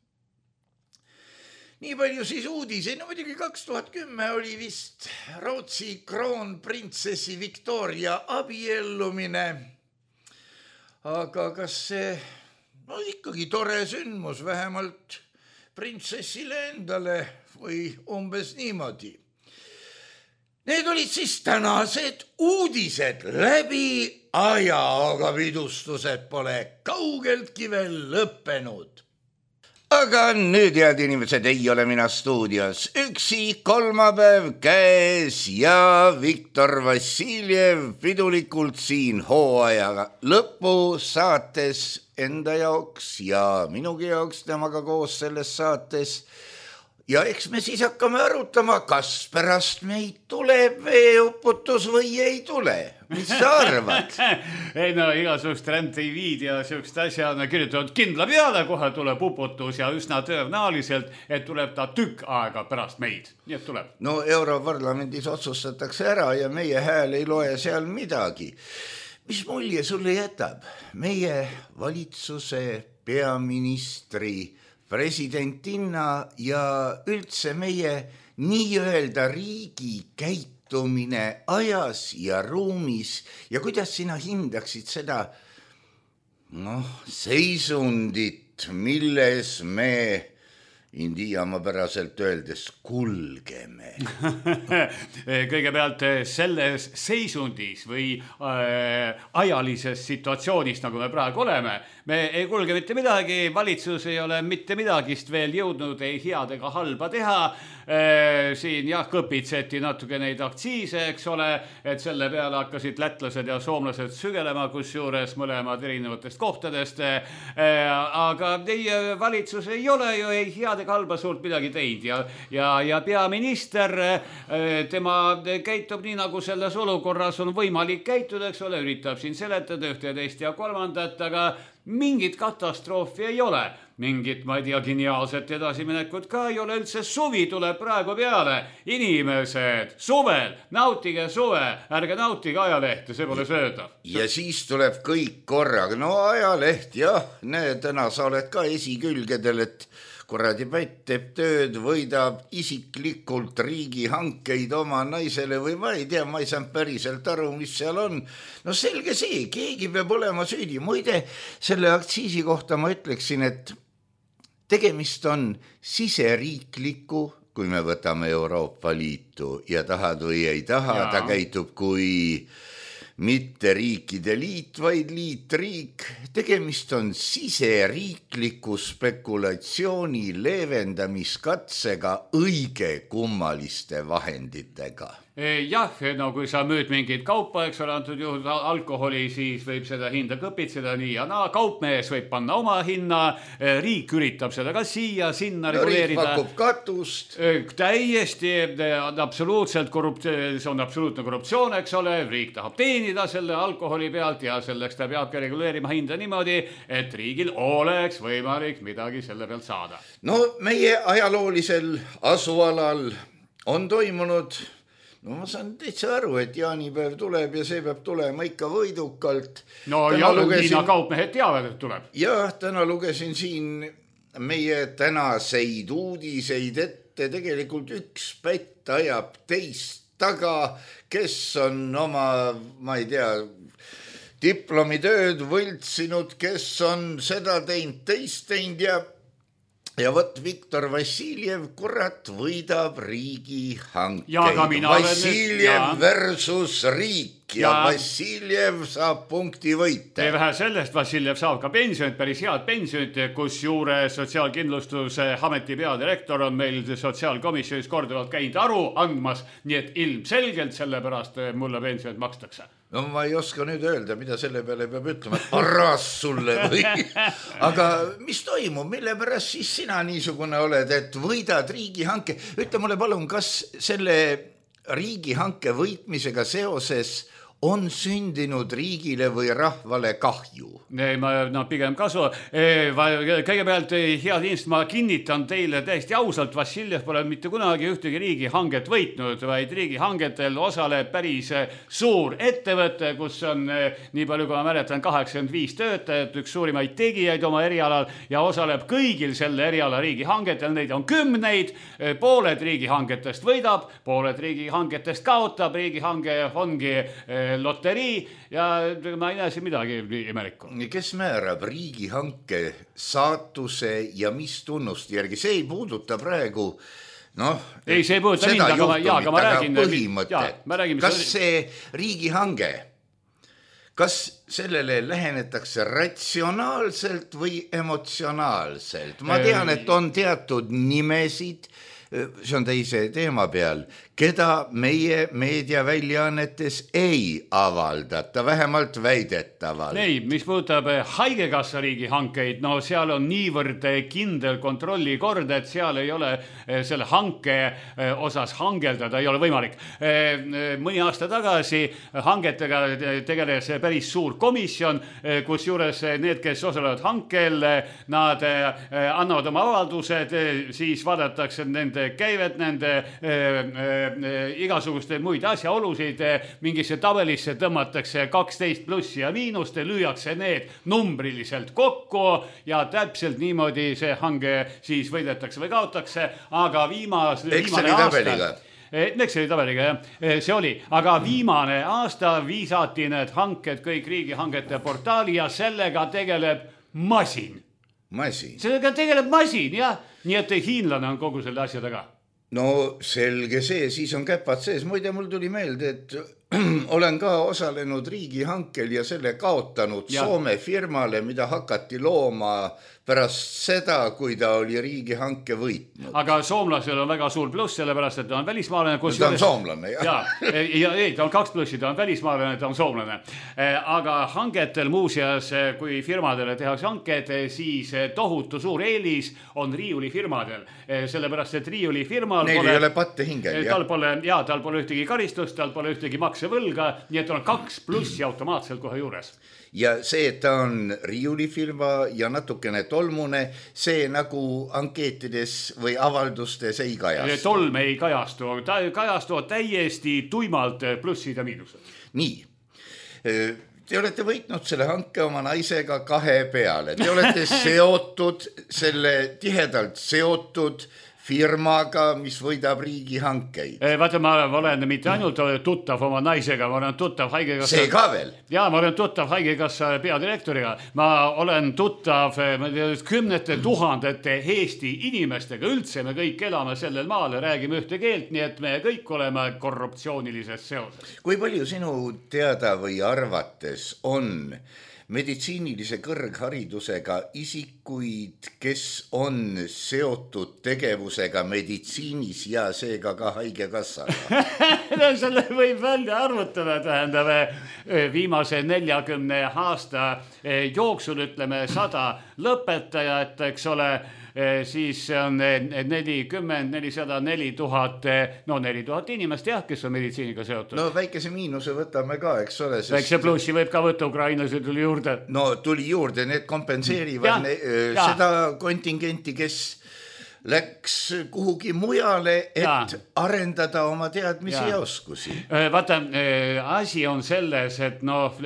Nii palju siis uudiseid. No muidugi 2010 oli vist Rootsi kroonprintsessi Victoria abiellumine. Aga kas see ikkagi tore sündmus vähemalt printsessile endale või umbes niimoodi? Need olid siis tänased uudised läbi aja, aga pidustused pole kaugeltki veel lõppenud. Aga nüüd, head inimesed, ei ole mina stuudios. Üksi kolmapäev käes ja Viktor Vassiljev pidulikult siin hooajaga lõpu saates enda jaoks ja minugi jaoks temaga koos selles saates. Ja eks me siis hakkame arutama, kas pärast meid tuleb veeuputus või ei tule. Mis sa arvad? Ei no, igasugust ränteviid ja sellist asja on kirjutatud kindla peale, kohe tuleb uputus ja üsna tõenäoliselt, et tuleb ta tükk aega pärast meid. Nii et tuleb. No Europarlamendis otsustatakse ära ja meie hääl ei loe seal midagi. Mis mulje sulle jätab? Meie valitsuse peaministri presidentinna ja üldse meie nii-öelda riigi käitumine ajas ja ruumis ja kuidas sina hindaksid seda seisundit, milles me indiamapäraselt öeldes kulgeme. Kõigepealt selles seisundis või ajalises situatsioonis, nagu me praegu oleme, me ei kulge mitte midagi, valitsus ei ole mitte midagist veel jõudnud ei head ega halba teha. Siin kõpitseti natuke neid aktsiise, eks ole, et selle peale hakkasid lätlased ja soomlased sügelema, kusjuures mõlemad erinevatest kohtadest. Aga teie valitsus ei ole ju ei head ega halba suurt midagi teinud ja peaminister, tema käitub nii, nagu selles olukorras on võimalik käituda, eks ole, üritab siin seletada ühte ja teist ja kolmandat, aga mingit katastroofi ei ole. Mingit, ma ei tea, geniaalset edasiminekut ka ei ole üldse. Suvi tuleb praegu peale. Inimesed, suvel, nautige suve, ärge nautige ajalehte, see pole söödav. Ja siis tuleb kõik korraga. No ajaleht, jah, täna sa oled ka esikülgedel, et kuradi pätt teeb tööd, võidab isiklikult riigihankeid oma naisele või ma ei tea, ma ei saanud päriselt aru, mis seal on. No selge see, keegi peab olema süüdi. Muide, selle aktsiisi kohta ma ütleksin, et tegemist on siseriikliku, kui me võtame Euroopa Liitu ja tahad või ei taha, ta käitub kui mitte riikide liit, vaid liitriik. Tegemist on siseriikliku spekulatsiooni leevendamiskatsega õige kummaliste vahenditega. Jah, no kui sa müüd mingit kaupa, eks ole, antud juhul alkoholi, siis võib seda hinda kõpitseda nii ja naa. Kaupmees võib panna oma hinna, riik üritab seda ka siia, sinna reguleerida. Riik pakub katust. Täiesti, absoluutselt see on absoluutne korruptsioon, eks ole. Riik tahab teenida selle alkoholi pealt ja selleks ta peabki reguleerima hinda niimoodi, et riigil oleks võimalik midagi selle pealt saada. No meie ajaloolisel asualal on toimunud... No ma saan täitsa aru, et jaanipäev tuleb ja see peab tulema ikka võidukalt. No ja Liina kaupmehed teavad, et tuleb. Jah, täna lugesin siin meie tänaseid uudiseid ette. Tegelikult üks pätt ajab teist taga, kes on oma, ma ei tea, diplomitööd võltsinud, kes on seda teinud, teist teinud ja võt Viktor Vassiljev, kurat, võidab riigi hankeid. Vassiljev versus riik ja Vassiljev saab punkti võite. Ei vähe sellest, Vassiljev saab ka pensionit, päris head pensionit, kus juure Sotsiaalkindlustuse ameti peadirektor on meil sotsiaalkomisjonis korduvalt käinud aru andmas, nii et ilmselgelt sellepärast mulle pensionit makstakse. No ma ei oska nüüd öelda, mida selle peale peab ütlema, et parras sulle või. Aga mis toimub, mille pärast siis sina niisugune oled, et võidad riigihanke? Ütle mulle palun, kas selle riigihanke võitmisega seoses on sündinud riigile või rahvale kahju? No pigem kasu. Kõigepealt, head inimesed, ma kinnitan teile täiesti ausalt, Vassiljev pole mitte kunagi ühtegi riigihanget võitnud, vaid riigihangetel osaleb päris suur ettevõte, kus on nii palju, kui ma mäletan, 85 töötajat, üks suurimaid tegijaid oma erialal ja osaleb kõigil selle eriala riigihangetel, neid on kümneid, pooled riigihangetest võidab, pooled riigihangetest kaotab, riigihange ongi loterii ja ma ei näe siin midagi imelikku. Kes määrab riigihanke saatuse ja mis tunnuste järgi? See ei puuduta praegu ei, see ei puuduta mind, aga ma räägin põhimõtet. Kas see riigihange, kas sellele lähenetakse ratsionaalselt või emotsionaalselt? Ma tean, et on teatud nimesid, see on teise teema peal, keda meie meediaväljaannetes ei avaldata, vähemalt väidetavalt. Ei, mis puudutab haigekassa riigihankeid, no seal on niivõrd kindel kontrollikord, et seal ei ole selle hanke osas hangeldada, ei ole võimalik. Mõni aasta tagasi hangetega tegeles päris suur komisjon, kus juures need, kes osalevad hankel, nad annavad oma avaldused, siis vaadatakse nende käivet, nende igasuguste muid asjaolusid, mingisse tabelisse tõmmatakse 12 plussi ja miinust, lüüakse need numbriliselt kokku ja täpselt niimoodi see hange siis võidetakse või kaotakse, aga viimane aasta... Exceli tabeliga, jah, see oli, aga viimane aasta viisati need hanked kõik riigihangete portaali ja sellega tegeleb masin. Sellega tegeleb masin, jah, nii et hiinlane on kogu selle asja taga. No selge see, siis on käpad sees. Muide, mul tuli meelde, et olen ka osalenud riigihankel ja selle kaotanud Soome firmale, mida hakati looma pärast seda, kui ta oli riigihanke võitnud. Aga soomlasel on väga suur pluss, sellepärast, et ta on välismaalane. Ta on soomlane, jah. Ja ei, ta on 2 plussi, ta on välismaalane, ta on soomlane. Aga hangetel muuseas, kui firmadele tehakse hanked, siis tohutu suur eelis on riiulifirmadel. Sellepärast, et riiulifirmal neil ei ole patte hingel, jah. Tal pole ühtegi karistust, tal pole ühtegi maksu maksevõlga, nii et on 2 plussi automaatselt kohe juures. Ja see, et ta on riiulifirma ja natukene tolmune, see nagu ankeetides või avaldustes ei kajastu. Tolm ei kajastu, kajastuvad täiesti tuimalt plussid ja miinused. Nii, te olete võitnud selle hanke oma naisega 2 peale. Te olete seotud, tihedalt seotud firmaga, mis võidab riigihankeid. Vaata, ma olen mitte ainult tuttav oma naisega, ma olen tuttav haigekassa. See ka veel? Jaa, ma olen tuttav haigekassa peadirektoriga. Ma olen tuttav 10 000 Eesti inimestega. Üldse me kõik elame sellel maal ja räägime ühte keelt, nii et me kõik oleme korruptsioonilises seoses. Kui palju sinu teada või arvates on meditsiinilise kõrgharidusega isikuid, kes on seotud tegevusega meditsiinis ja seega ka haigekassaga? No selle võib välja arvutada, tähendab, viimase 40 aasta jooksul, ütleme 100 lõpetajat, eks ole, siis on 40, 400, 4000, no 4000 inimest jah, kes on meditsiiniga seotud. No väikese miinuse võtame ka, eks ole. Väikse plussi võib ka võtta, ukrainlasi tuli juurde. No tuli juurde, need kompenseerivad seda kontingenti, kes läks kuhugi mujale, et arendada oma teadmisi ja oskusi. Vaata, asi on selles, et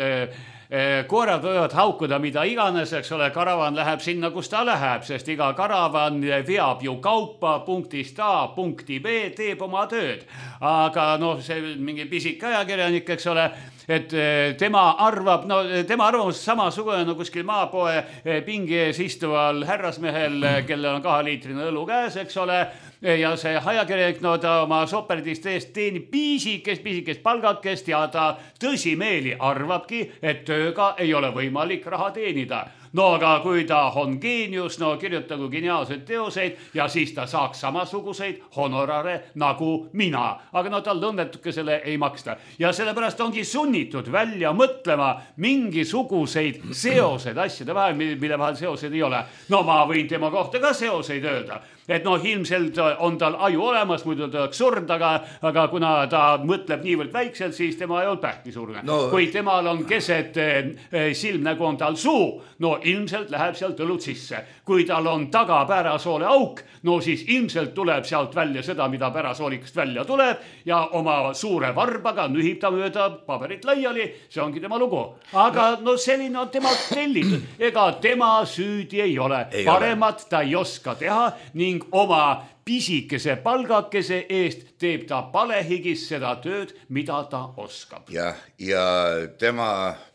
koerad võivad haukuda mida iganes, eks ole, karavan läheb sinna, kus ta läheb, sest iga karavan veab ju kaupa punktist A punkti B, teeb oma tööd. Aga see mingi pisik ajakirjanik, eks ole, et tema arvamus samasugune kuskil maapoe pingi ees istuval härrasmehel, kellel on 2-liitrine õlu käes, eks ole, ja see ajakirjanik, ta oma soperdist eest teenib piisikest palgakest ja ta tõsimeeli arvabki, et tööga ei ole võimalik raha teenida. No aga kui ta on geenius, kirjutagu geniaalseid teoseid ja siis ta saaks samasuguseid honorare nagu mina. Aga tal õnnetukesele ei maksta. Ja sellepärast ongi sunnitud välja mõtlema mingisuguseid seoseid asjade vahel, mille vahel seoseid ei ole. Ma võin tema kohta ka seoseid öelda. Et ilmselt on tal aju olemas, muidu ta oleks surnud, aga kuna ta mõtleb niivõrd väikselt, siis tema ei olnud pähki surne. Kui temal on keset silm, nagu on tal suu, ilmselt läheb sealt õlud sisse. Kui tal on taga pärasoole auk, siis ilmselt tuleb sealt välja seda, mida pärasoolikast välja tuleb ja oma suure varbaga nühib ta mööda paberit laiali, see ongi tema lugu. Aga selline on tema tellitud, ega tema süüdi ei ole. Paremat ta ei oska teha ning oma pisikese palgakese eest teeb ta palehigis seda tööd, mida ta oskab. Ja tema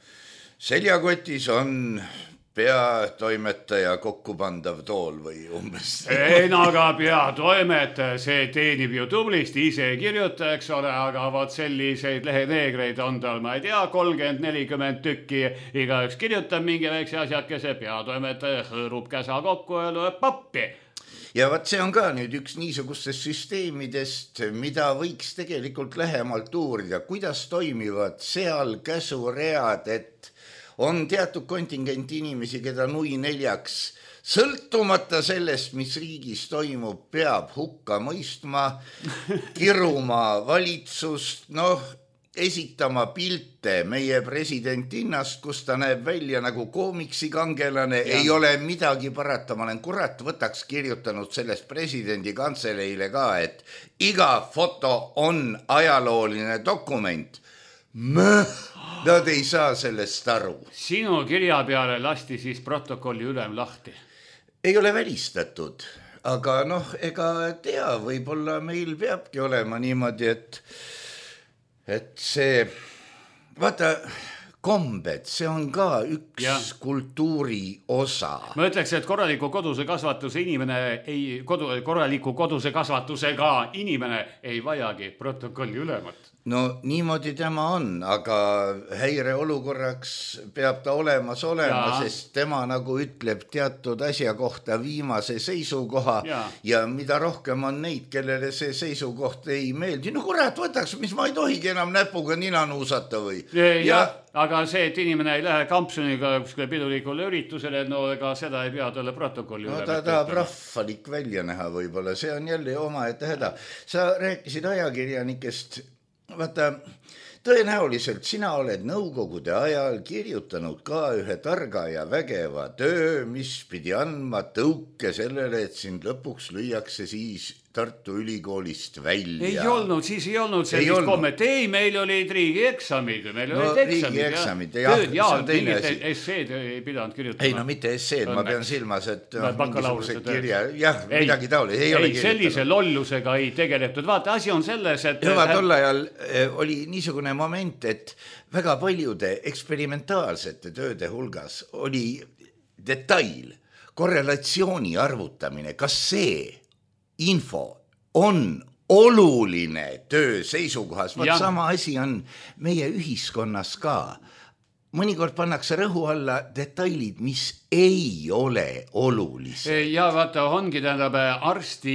seljakotis on peatoimetaja kokkupandav tool või umbes. Aga peatoimetaja, see teenib ju tublisti, ise kirjuta, eks ole, aga vaat selliseid leheneegreid on tal, ma ei tea, 30-40 tükki, igaüks kirjutab mingi väikse asjakese, peatoimetaja hõõrub käsa kokku ja lööb pappi. Ja vaat see on ka nüüd üks niisugustest süsteemidest, mida võiks tegelikult lähemalt uurida, kuidas toimivad seal käsuread, et on teatud kontingent inimesi, keda nui 4, sõltumata sellest, mis riigis toimub, peab hukka mõistma, kiruma valitsust, esitama pilte meie presidendinnast, kus ta näeb välja nagu koomiksikangelane, ei ole midagi parata. Ma olen võtaks kirjutanud sellest presidendi kantseleile ka, et iga foto on ajalooline dokument. Nad ei saa sellest aru. Sinu kirja peale lasti siis protokolli ülem lahti? Ei ole välistatud, aga ega tea, võib-olla meil peabki olema niimoodi, et see, vaata, kombed, see on ka üks kultuuri osa. Ma ütleks, et korraliku koduse kasvatusega inimene ei vajagi protokolli ülemat. Niimoodi tema on, aga häire olukorraks peab ta olema, sest tema nagu ütleb teatud asja kohta viimase seisukoha ja mida rohkem on neid, kellele see seisukoht ei meeldi. Kurat, võtaks, mis ma ei tohigi enam näpuga nina nuusata või? Aga see, et inimene ei lähe kampsuniga pidulikule üritusele, ega seda ei pea talle protokolli üle. Ta tahab rahvalik välja näha võib-olla, see on jälle omaette häda. Sa rääkisid ajakirjanikest, vaata, tõenäoliselt sina oled nõukogude ajal kirjutanud ka ühe targa ja vägeva töö, mis pidi andma tõuke sellele, et sind lõpuks lüüakse siis Tartu Ülikoolist välja. Ei olnud, siis ei olnud sellist kommet. Ei, meil olid riigieksamid. Meil olid riigieksamid. Mingit esseed ei pidanud kirjutama. Ei, no mitte esseed, ma pean silmas, et mingisuguse kirja. Jah, midagi taoli. Ei, sellise lollusega ei tegeletud. Vaata, asi on selles, et... Hüva, tol ajal oli niisugune moment, et väga paljude eksperimentaalsete tööde hulgas oli detail, korrelatsiooni arvutamine. Kas see info on oluline töö seisukohas? Vaat sama asi on meie ühiskonnas ka. Mõnikord pannakse rõhu alla detailid, mis ei ole olulised. Ja vaata, ongi tähendab, arsti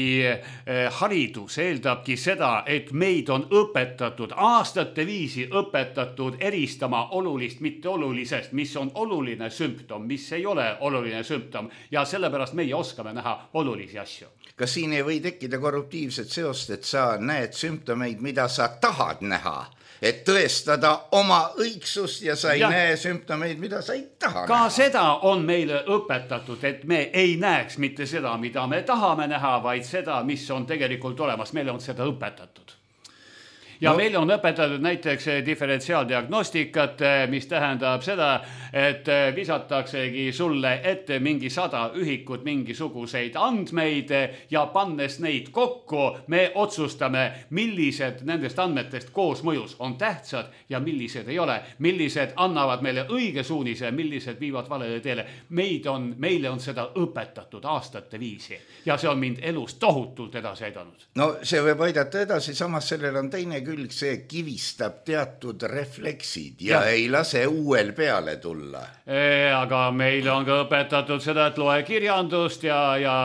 haridus eeldabki seda, et meid on õpetatud, aastate viisi õpetatud eristama olulist mitte olulisest, mis on oluline sümptom, mis ei ole oluline sümptom ja sellepärast meie oskame näha olulisi asju. Kas siin ei või tekkida korruptiivset seost, et sa näed sümptomeid, mida sa tahad näha? Et tõestada oma õigsust ja sa ei näe sümptomeid, mida sa ei taha näha. Seda on meile õpetatud, et me ei näeks mitte seda, mida me tahame näha, vaid seda, mis on tegelikult olemas. Meile on seda õpetatud. Ja meil on õpetatud näiteks diferentsiaaldiagnostikat, mis tähendab seda, et visataksegi sulle ette mingi 100 ühikut mingisuguseid andmeid ja pannes neid kokku, me otsustame, millised nendest andmetest koosmõjus on tähtsad ja millised ei ole, millised annavad meile õige suunise, millised viivad valele teele. Meile on seda õpetatud aastate viisi ja see on mind elus tohutult edasi aidanud. No see võib aidata edasi, samas sellel on teine külg, see kivistab teatud refleksid ja ei lase uuel peale tulla. Aga meil on ka õpetatud seda, et loe kirjandust ja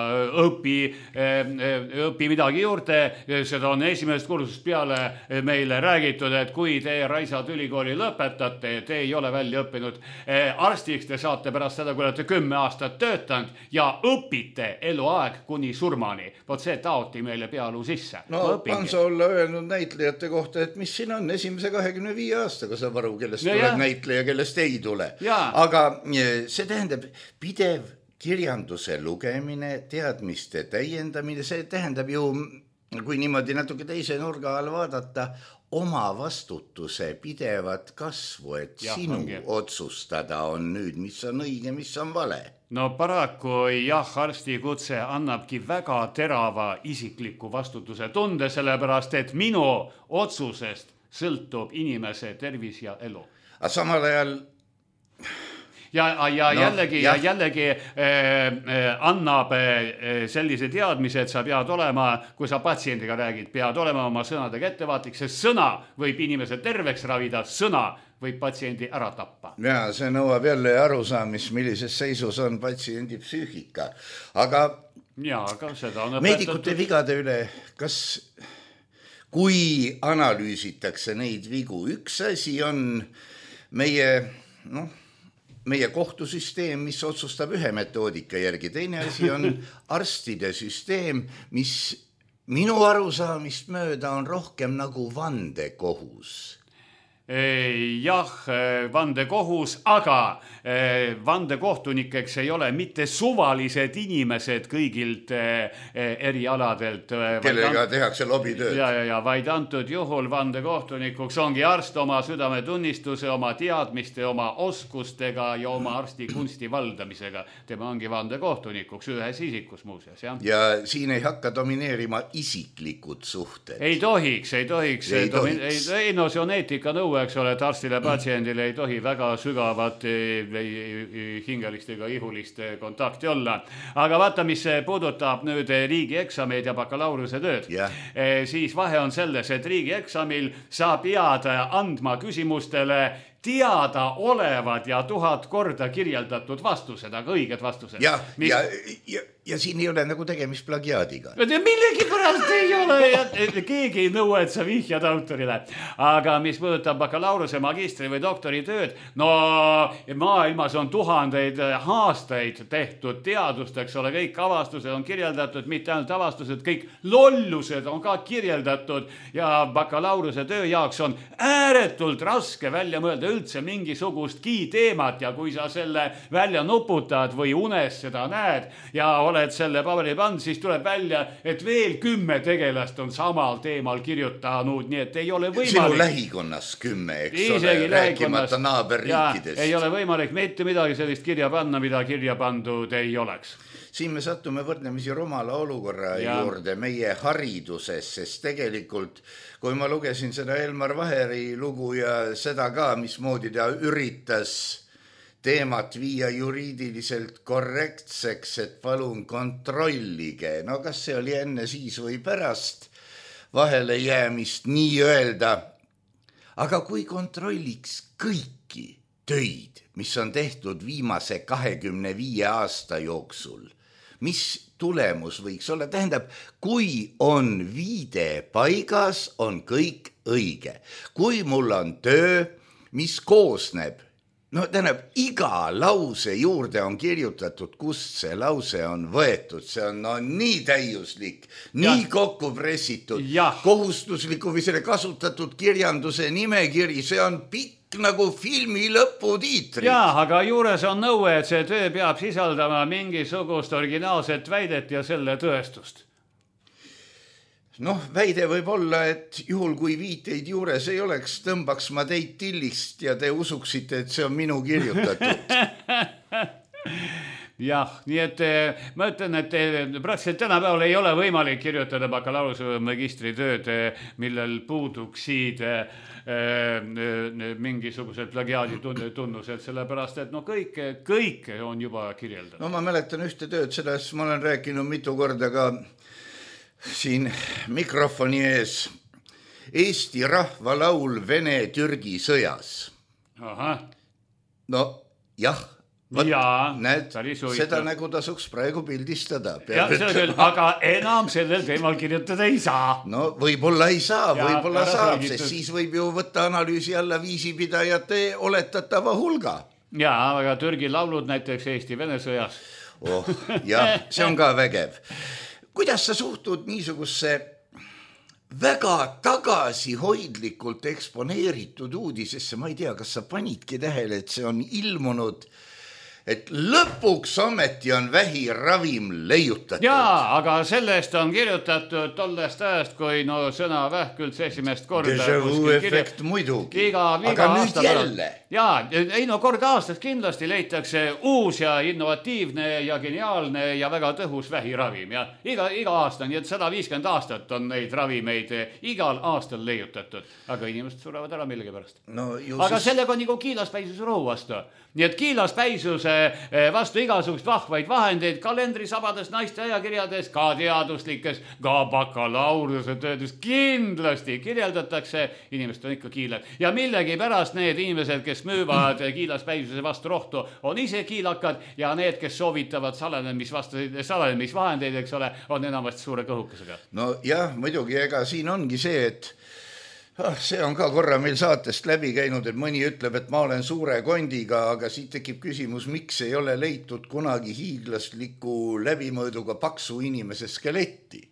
õpi midagi juurde. Seda on esimesest kursust peale meile räägitud, et kui te Raisad ülikooli lõpetate, te ei ole välja õppinud arstiks, te saate pärast seda, kui olete 10 aastat töötanud ja õpite eluaeg kuni surmani. Vot see taoti meile pealu sisse. No on sa olla öelnud näitlejate kohta, et mis siin on esimese 25 aastaga sa varu, kellest tuleb näitleja, kellest ei tule. Aga see tähendab pidev kirjanduse lugemine, teadmiste täiendamine, see tähendab ju, kui niimoodi natuke teise nurga all vaadata, oma vastutuse pidevat kasvu, et sinu otsustada on nüüd, mis on õige, mis on vale. No paraku arsti kutse annabki väga terava isikliku vastutuse tunde, sellepärast, et minu otsusest sõltub inimese tervis ja elu. Aga samal ajal... Jällegi annab sellise teadmise, et sa pead olema, kui sa patsiendiga räägid, pead olema oma sõnadega ettevaatlik, sest sõna võib inimese terveks ravida, sõna võib patsiendi ära tappa. Ja see nõuab jälle arusaamist, millises seisus on patsiendi psüühika. Aga seda on meedikute vigade üle, kas kui analüüsitakse neid vigu, üks asi on meie kohtusüsteem, mis otsustab ühe metoodika järgi, teine asi on arstide süsteem, mis minu arusaamist mööda on rohkem nagu vandekohus. Vandekohus, aga vandekohtunikeks ei ole mitte suvalised inimesed kõigilt erialadelt. Kellega tehakse lobitööd. Vaid antud juhul vandekohtunikuks ongi arst oma südametunnistuse, oma teadmiste, oma oskustega ja oma arsti kunsti valdamisega. Tema ongi vandekohtunikuks ühes isikus muuseas. Ja siin ei hakka domineerima isiklikud suhted. Ei tohiks. No see on eetika nõue, eks ole, et arstile patsiendile ei tohi väga sügavat hingelist ega ihulist kontakti olla. Aga vaata, mis puudutab nüüd riigieksameid ja bakalaureuse tööd, siis vahe on selles, et riigieksamil sa pead andma küsimustele teada olevad ja 1000 korda kirjeldatud vastused, aga õiged vastused. Ja siin ei ole nagu tegemist plagiaadiga. Millegi pärast ei ole, keegi ei nõua, et sa vihjad autorile. Aga mis puudutab bakalaureuse, magistri või doktori tööd, no maailmas on tuhandeid aastaid tehtud teadust, eks ole, kõik avastused on kirjeldatud, mitte ainult avastused, kõik lollused on ka kirjeldatud ja bakalaureuse töö jaoks on ääretult raske välja mõelda üldse mingisugustki teemat ja kui sa selle välja nuputad või unes seda näed ja oled selle paberi pannud, siis tuleb välja, et veel 10 tegelast on samal teemal kirjutanud, nii et ei ole võimalik. Sinu lähikonnas 10, eks ole, rääkimata naaberriikidest. Ei ole võimalik mitte midagi sellist kirja panna, mida kirja pandud ei oleks. Siin me sattume võrdlemisi rumala olukorra juurde meie hariduses, sest tegelikult, kui ma lugesin seda Elmar Vaheri lugu ja seda ka, mismoodi ta üritas teemat viia juriidiliselt korrektseks, et palun kontrollige. No kas see oli enne siis või pärast vahele jäämist nii öelda? Aga kui kontrolliks kõiki töid, mis on tehtud viimase 25 aasta jooksul, mis tulemus võiks olla? Tähendab, kui on viide paigas, on kõik õige. Kui mul on töö, mis koosneb, no tähendab, iga lause juurde on kirjutatud, kust see lause on võetud. See on nii täiuslik, nii kokku pressitud, kohustusliku või selle kasutatud kirjanduse nimekiri, see on pikk nagu filmi lõputiitrid. Aga juures on nõue, et see töö peab sisaldama mingisugust originaalset väidet ja selle tõestust. Noh, väide võib olla, et juhul kui viiteid juures ei oleks, tõmbaks ma teid tillist ja te usuksite, et see on minu kirjutatud. Nii et ma ütlen, et praktiliselt tänapäeval ei ole võimalik kirjutada bakalaureuse või magistritööd, millel puuduksid mingisugused plagiaaditunnused, sellepärast, et kõik on juba kirjeldatud. No ma mäletan ühte tööd, sellest ma olen rääkinud mitu korda ka siin mikrofoni ees. Eesti rahvalaul Vene-Türgi sõjas. No jah, näed, seda nägu tasuks praegu pildistada. Aga enam sellel teemal kirjutada ei saa. No võib-olla ei saa, võib-olla saab, sest siis võib ju võtta analüüsi alla viisipidajate oletatava hulga. Aga Türgi laulud näiteks Eesti-Vene sõjas. See on ka vägev. Kuidas sa suhtud niisugusse väga tagasihoidlikult eksponeeritud uudisesse? Ma ei tea, kas sa panidki tähele, et see on ilmunud, et lõpuks ometi on vähiravim leiutatud. Aga sellest on kirjutatud tollest ajast, kui sõna vähk üldse esimest korda. Déjà vu efekt muidugi. Aga nüüd jälle. Kord aastas kindlasti leitakse uus ja innovatiivne ja geniaalne ja väga tõhus vähiravim. Iga aasta, nii et 150 aastat on neid ravimeid igal aastal leiutatud. Aga inimesed surevad ära millegi pärast. Aga sellega on nagu kiilaspäisuse rohu vastu. Nii et kiilaspäisuse vastu igasugust vahvaid vahendeid kalendrisabades, naiste ajakirjades, ka teaduslikes, ka bakalaureuse töödes kindlasti kirjeldatakse. Inimesed on ikka kiilad. Ja millegi pärast need inimesed, kes müüvad kiilaspäisuse vastu rohtu, on ise kiilakad ja need, kes soovitavad salenemisvahendeid, eks ole, on enamasti suure kõhukesega. No jah, muidugi, ega siin ongi see, et see on ka korra meil saatest läbi käinud, et mõni ütleb, et ma olen suure kondiga, aga siit tekib küsimus, miks ei ole leitud kunagi hiiglasliku läbimõõduga paksu inimese skeletti?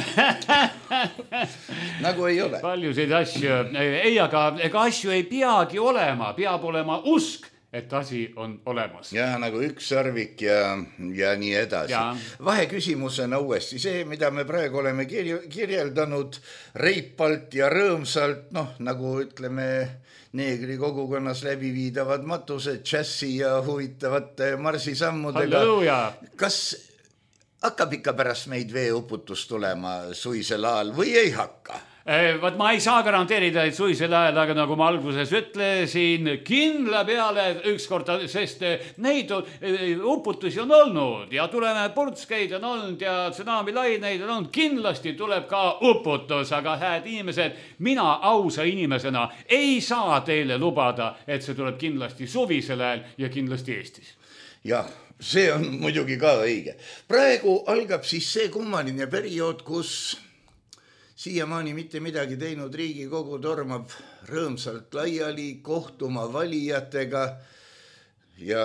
Nagu ei ole. Paljusid asju. Aga asju ei peagi olema, peab olema usk, et asi on olemas. Nagu ükssarvik ja nii edasi. Vaheküsimusena uuesti see, mida me praegu oleme kirjeldanud reipalt ja rõõmsalt, nagu ütleme neegri kogukonnas läbiviidavad matused, džässi ja huvitavate marsisammudega. Halleluuja! Kas hakkab ikka pärast meid veeuputus tulema suisel ajal või ei hakka? Vaat ma ei saa garanteerida, et suvisel ajal, aga nagu ma alguses ütlesin, kindla peale ükskord, sest neid uputusi on olnud ja tuleme purtskeid on olnud ja tsunamilaineid on olnud, kindlasti tuleb ka uputus, aga hääd inimesed, mina ausa inimesena ei saa teile lubada, et see tuleb kindlasti suvisel ajal ja kindlasti Eestis. Jah, see on muidugi ka õige. Praegu algab siis see kummaline periood, kus siiamaani mitte midagi teinud Riigikogu tormab rõõmsalt laiali kohtuma valijatega ja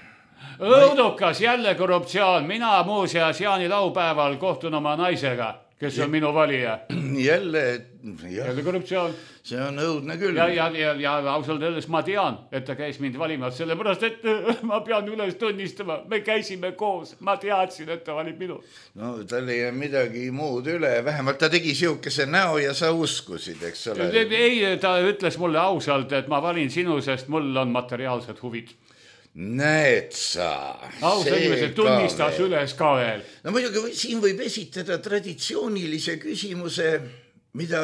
õudukas jälle korruptsioon. Mina muuseas jaanilaupäeval kohtun oma naisega, kes on minu valija. Jälle korruptsioon. See on õudne küll. Ja ausalt öeldes ma tean, et ta käis mind valimas, sellepärast, et ma pean üles tunnistama. Me käisime koos, ma teadsin, et ta valib minu. No tal ei ole midagi muud üle, vähemalt ta tegi siukese näo ja sa uskusid, eks ole? Ei, ta ütles mulle ausalt, et ma valin sinu, sest mul on materiaalsed huvid. Näed sa. Ausa inimesed tunnistas üles ka veel. No muidugi siin võib esitada traditsioonilise küsimuse, mida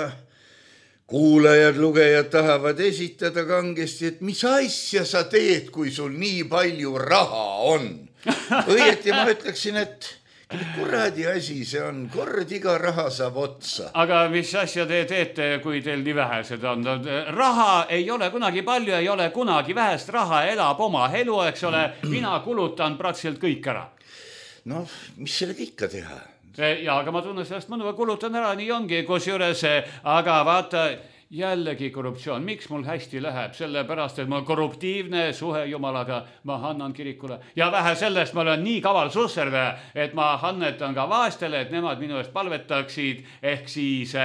kuulajad, lugejad tahavad esitada kangesti, et mis asja sa teed, kui sul nii palju raha on? Õieti ma ütleksin, et kuradi asi see on, kord iga raha saab otsa. Aga mis asja te teete, kui teil nii vähesed on? Raha ei ole kunagi palju, ei ole kunagi vähest, raha elab oma elu, eks ole, mina kulutan praktiliselt kõik ära. No, mis sellega ikka teha? Ja, aga ma tunnen sellest mõnuga, kulutan ära, nii ongi, kus juures, aga vaata, jällegi korruptsioon. Miks mul hästi läheb? Sellepärast, et ma korruptiivne suhe Jumalaga ma annan kirikule. Ja vähe sellest, ma olen nii kaval susserve, et ma annetan ka vaestele, et nemad minu eest palvetaksid, ehk siis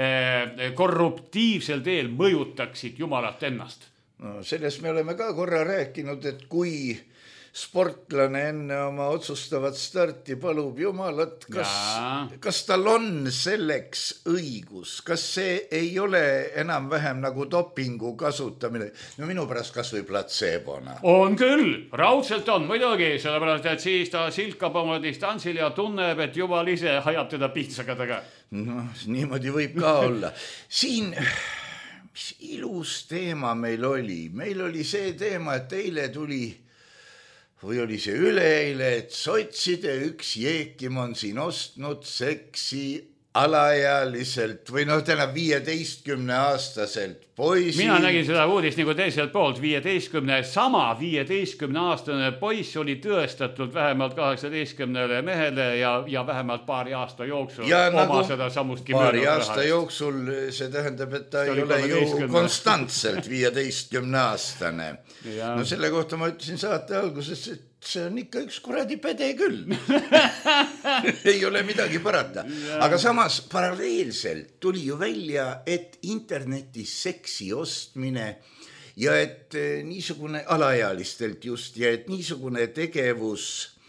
korruptiivsel teel mõjutaksid Jumalat ennast. No, sellest me oleme ka korra rääkinud, et kui sportlane enne oma otsustavat starti palub Jumalat, kas tal on selleks õigus? Kas see ei ole enam-vähem nagu dopingu kasutamine? No minu pärast kas või placebona. On küll, raudselt on muidugi, sellepärast, et siis ta silkab oma distantsil ja tunneb, et Jumal ise hajab teda pihtsaga taga. No, niimoodi võib ka olla. Siin, mis ilus teema meil oli? Meil oli see teema, et eile tuli või oli see üleeile, et sotside üks jeekim on siin ostnud seksi alaealiselt või noh, täna 15-aastaselt poisi. Mina nägin seda uudist nagu teiselt poolt, 15-aastane poiss oli tõestatult vähemalt 18 mehele ja vähemalt paari aasta jooksul ja oma nagu seda sammustki paari aasta jooksul, see tähendab, et ta ei ole ju konstantselt 15-aastane. No selle kohta ma ütlesin saate alguses, et see on ikka üks kuradi pede küll. Ei ole midagi parata. Aga samas paralleelselt tuli ju välja, et internetis seksi ostmine ja et niisugune alaealistelt just ja et niisugune tegevus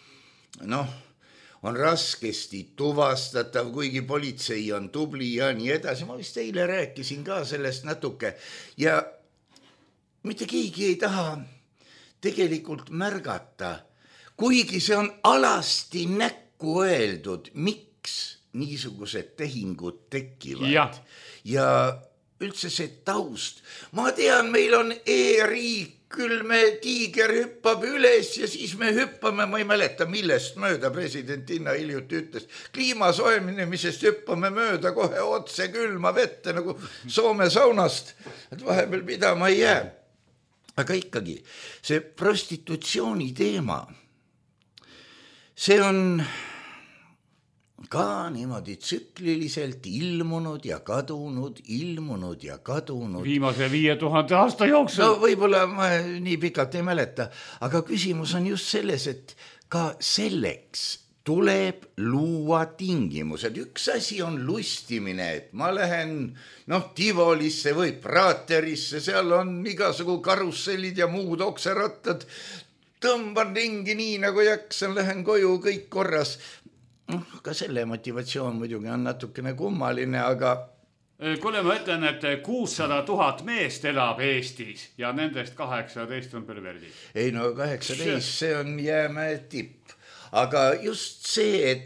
on raskesti tuvastatav, kuigi politsei on tubli ja nii edasi. Ma vist eile rääkisin ka sellest natuke ja mitte keegi ei taha tegelikult märgata, kuigi see on alasti näkku öeldud, miks niisugused tehingud tekivad. Ja üldse see taust. Ma tean, meil on e-riik, küll me tiiger hüppab üles ja siis me hüppame, ma ei mäleta, millest mööda president Inna hiljuti ütles. Kliimasoemisest hüppame mööda kohe otse külma vette nagu Soome saunast, et vahepeal pidama ei jää. Aga ikkagi, see prostitutsiooni teema, see on ka niimoodi tsükliliselt ilmunud ja kadunud. Viimase 5000 aasta jooksul. No võib-olla ma nii pikalt ei mäleta, aga küsimus on just selles, et ka selleks tuleb luua tingimused. Üks asi on lustimine, et ma lähen Tivolisse või Praterisse, seal on igasugu karussellid ja muud okserattad, tõmban ringi nii nagu jaksan, lähen koju, kõik korras. Ka selle motivatsioon muidugi on natukene kummaline, aga kuule, ma ütlen, et 600 000 meest elab Eestis ja nendest 18 on perverdid. Ei 18, see on jäämäe tipp. Aga just see, et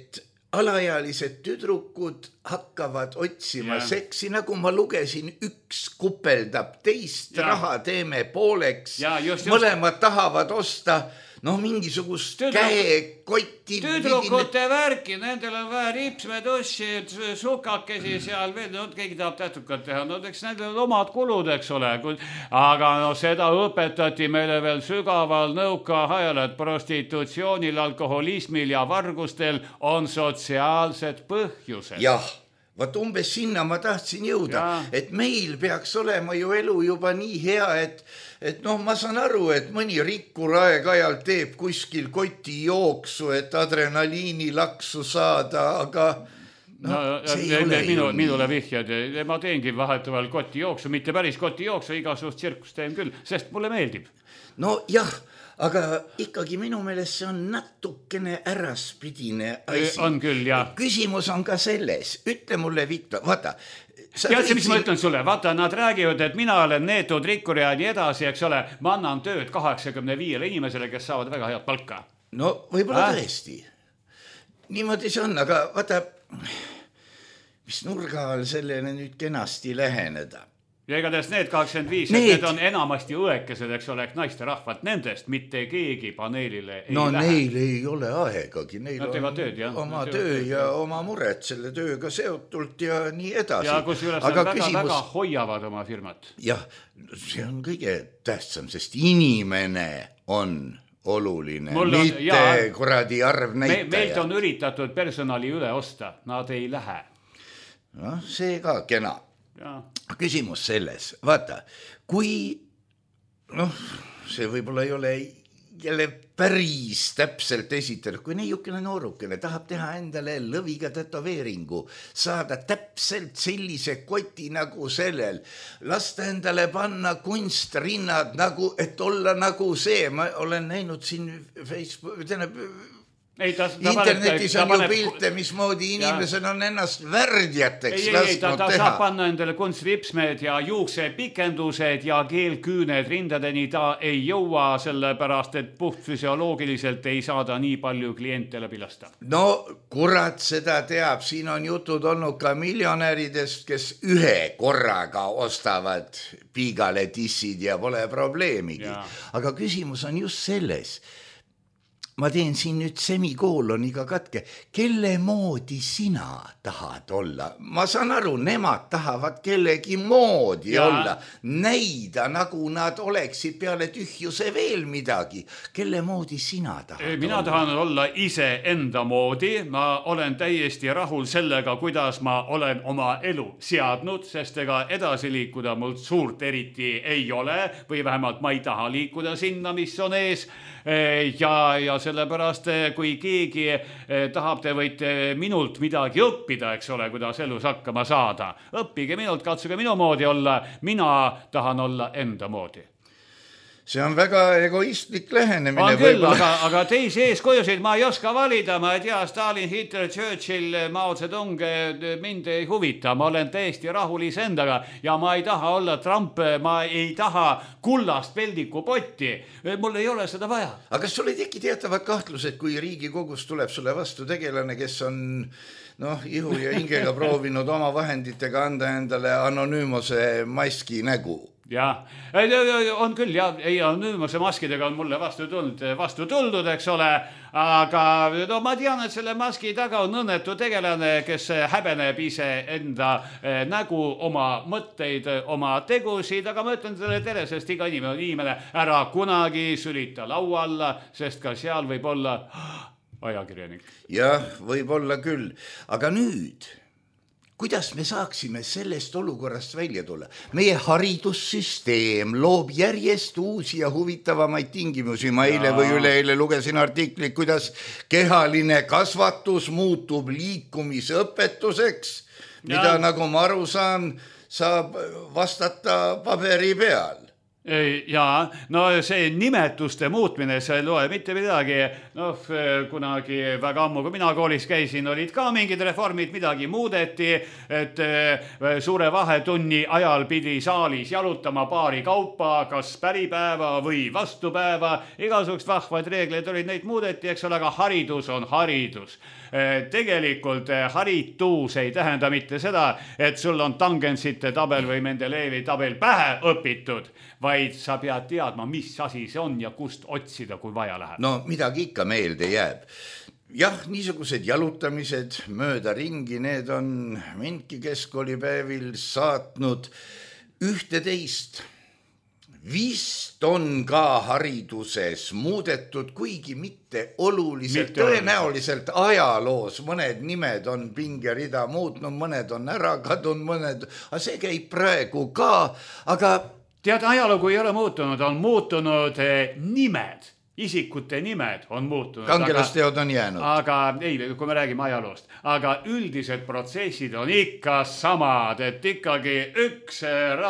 alaealised tüdrukud hakkavad otsima seksi, nagu ma lugesin, üks kupeldab teist, raha teeme pooleks, mõlemad tahavad osta mingisugust käekotti. Tüdrukute värki, nendel on vaja ripsmetussi, sukakesi seal veel, keegi tahab tätukat teha, eks nendel on omad kulud, eks ole. Aga seda õpetati meile veel sügaval nõukaajal, et prostitutsioonil, alkoholismil ja vargustel on sotsiaalsed põhjused. Jah. Vaat umbes sinna ma tahtsin jõuda, et meil peaks olema ju elu juba nii hea, et ma saan aru, et mõni rikkur aeg-ajalt teeb kuskil koti jooksu, et adrenaliini laksu saada, aga minule vihjad, ma teengi vahetuval koti jooksu, mitte päris koti jooksu, igasugust tsirkust teen küll, sest mulle meeldib. No jah, aga ikkagi minu meelest see on natukene äraspidine asi. On küll, jah. Küsimus on ka selles. Ütle mulle, Viktor, vaata. Tead, mis ma ütlen sulle? Vaata, nad räägivad, et mina olen neetud rikkur ja nii edasi, eks ole. Ma annan tööd 85 inimesele, kes saavad väga head palka. No, võib-olla tõesti. Niimoodi see on, aga vaata, mis nurga all sellele nüüd kenasti läheneda. Ja igatahes need 85, need on enamasti õekesed, eks ole, naiste rahvad, nendest mitte keegi paneelile ei lähe. Neil ei ole aegagi, neil on tööd, oma töö ja oma mured selle tööga seotult ja nii edasi. Ja kus üles on väga hoiavad oma firmat. Jah, see on kõige tähtsam, sest inimene on oluline, mitte kuradi arv näitaja. Meilt on üritatud personali üle osta, nad ei lähe. No, see ka kena. Küsimus selles, vaata, kui, see võib-olla ei ole jälle päris täpselt esitatud, kui neiukene noorukene tahab teha endale lõviga tätoveeringu, saada täpselt sellise koti nagu sellel, lasta endale panna kunstrinnad, nagu, et olla nagu see, ma olen näinud siin Facebook, internetis on ju pilte, mismoodi inimesed on ennast värdjateks lasknud teha. Ta saab panna endale kunstripsmed ja juuksepikendused ja keelküüned rindadeni, ta ei jõua sellepärast, et puhtfüsioloogiliselt ei saada nii palju kliente läbi lasta. No kurat seda teab, siin on jutud olnud ka miljonäridest, kes ühe korraga ostavad piigale tissid ja pole probleemigi. Aga küsimus on just selles. Ma teen siin nüüd semikooloniga katke. Kelle moodi sina tahad olla? Ma saan aru, nemad tahavad kellegi moodi olla. Näida, nagu nad oleksid peale tühjuse veel midagi. Kelle moodi sina tahad olla? Mina tahan olla ise enda moodi. Ma olen täiesti rahul sellega, kuidas ma olen oma elu seadnud, sest ega edasi liikuda mul suurt eriti ei ole või vähemalt ma ei taha liikuda sinna, mis on ees. Ja sellepärast, kui keegi tahab, te võite minult midagi õppida, eks ole, kuidas elus hakkama saada. Õppige minult, katsuge minu moodi olla, mina tahan olla enda moodi. See on väga egoistlik lähenemine. On küll, aga teisi eeskujusid ma ei oska valida. Ma ei tea, Stalin, Hitler, Churchill, Mao Zedong mind ei huvita. Ma olen täiesti rahul iseendaga ja ma ei taha olla Trump, ma ei taha kullast peldikupotti. Mul ei ole seda vaja. Aga kas sul ei teki teatavad kahtlused, kui Riigikogus tuleb sulle vastu tegelane, kes on ihu ja hingega proovinud oma vahenditega anda endale anonüümose maski nägu? Jah, on küll, anonüümose maskidega on mulle vastu tuldud, eks ole, aga ma tean, et selle maski taga on õnnetu tegelane, kes häbeneb ise enda nägu, oma mõtteid, oma tegusid, aga ma ütlen selle tere, sest iga inimene ära kunagi sülita laua alla, sest ka seal võib olla ajakirjanik. Jah, võib olla küll, aga nüüd... Kuidas me saaksime sellest olukorrast välja tulla? Meie haridussüsteem loob järjest uusi ja huvitavamaid tingimusi. Ma eile või üleeile lugesin artiklit, kuidas kehaline kasvatus muutub liikumisõpetuseks, mida nagu ma aru saan, saab vastata paberi peal. Jaa, no see nimetuste muutmine, see ei loe mitte midagi. Noh, kunagi väga ammu, kui mina koolis käisin, olid ka mingid reformid, midagi muudeti, et suure vahetunni ajal pidi saalis jalutama paari kaupa, kas päripäeva või vastupäeva. Igasugust vahvaid reegleid olid, neid muudeti, eks ole, aga haridus on haridus. Tegelikult haritus ei tähenda mitte seda, et sul on tangentsite tabel või Mendelejevi tabel pähe õpitud, vaid sa pead teadma, mis asi see on ja kust otsida, kui vaja läheb. No midagi ikka meelde jääb. Jah, niisugused jalutamised mööda ringi, need on mindki keskkoolipäevil saatnud 11. Vist on ka hariduses muudetud, kuigi mitte oluliselt, tõenäoliselt ajaloos mõned nimed on pingerida muutnud, mõned on ära kadunud, mõned, aga see käib praegu ka, aga tead, ajalugu ei ole muutunud, on muutunud nimed. Isikute nimed on muutunud. Kangelasteod on jäänud. Aga ei, kui me räägime ajaloost. Aga üldised protsessid on ikka samad, et ikkagi üks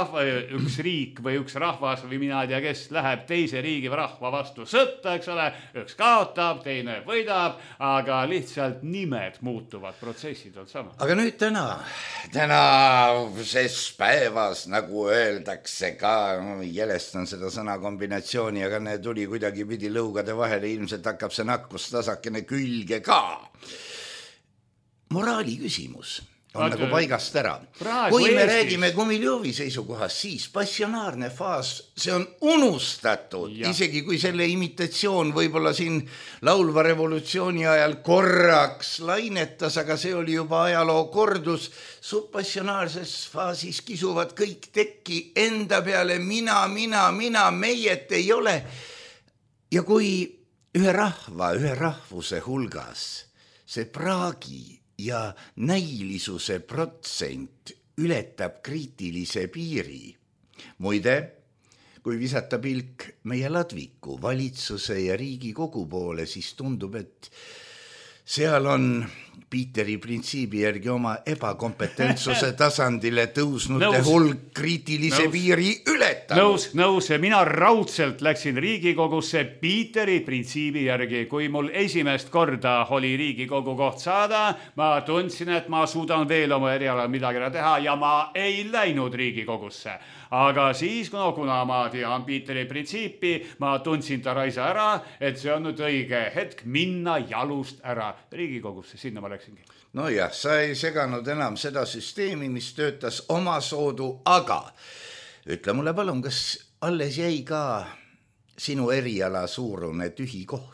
riik või üks rahvas või mina ei tea, kes läheb teise riigi või rahva vastu sõtta, eks ole, üks kaotab, teine võidab, aga lihtsalt nimed muutuvad, protsessid on sama. Aga nüüd tänases päevas, nagu öeldakse ka, jälestan seda sõnakombinatsiooni, aga need tuli kuidagi pidi lõugade vahele, ilmselt hakkab see nakkustasakene külge ka. Moraali küsimus on nagu paigast ära. Kui me räägime Gumiljovi seisukohast, siis passionaarne faas, see on unustatud, isegi kui selle imitatsioon võib-olla siin laulva revolutsiooni ajal korraks lainetas, aga see oli juba ajaloo kordus. Subpassionaarses faasis kisuvad kõik tekki enda peale, mina, meiet ei ole. Ja kui ühe rahvuse hulgas see praagi ja näilisuse protsent ületab kriitilise piiri. Muide, kui visata pilk meie Ladviku valitsuse ja Riigikogu poole, siis tundub, et seal on Piiteri printsiibi järgi oma ebakompetentsuse tasandile tõusnute hulk kriitilise piiri ületanud. Nõus, mina raudselt läksin Riigikogusse Piiteri printsiibi järgi. Kui mul esimest korda oli Riigikogu koht saada, ma tundsin, et ma suudan veel oma eriala midagi teha ja ma ei läinud Riigikogusse. Aga siis, kuna ma tean Piiteri printsiipi, ma tundsin ta raisa ära, et see on nüüd õige hetk minna jalust ära Riigikogusse, sinna ma läksingi. No jah, sa ei seganud enam seda süsteemi, mis töötas oma soodu, aga ütle mulle palun, kas alles jäi ka sinu eriala suurune tühi koht?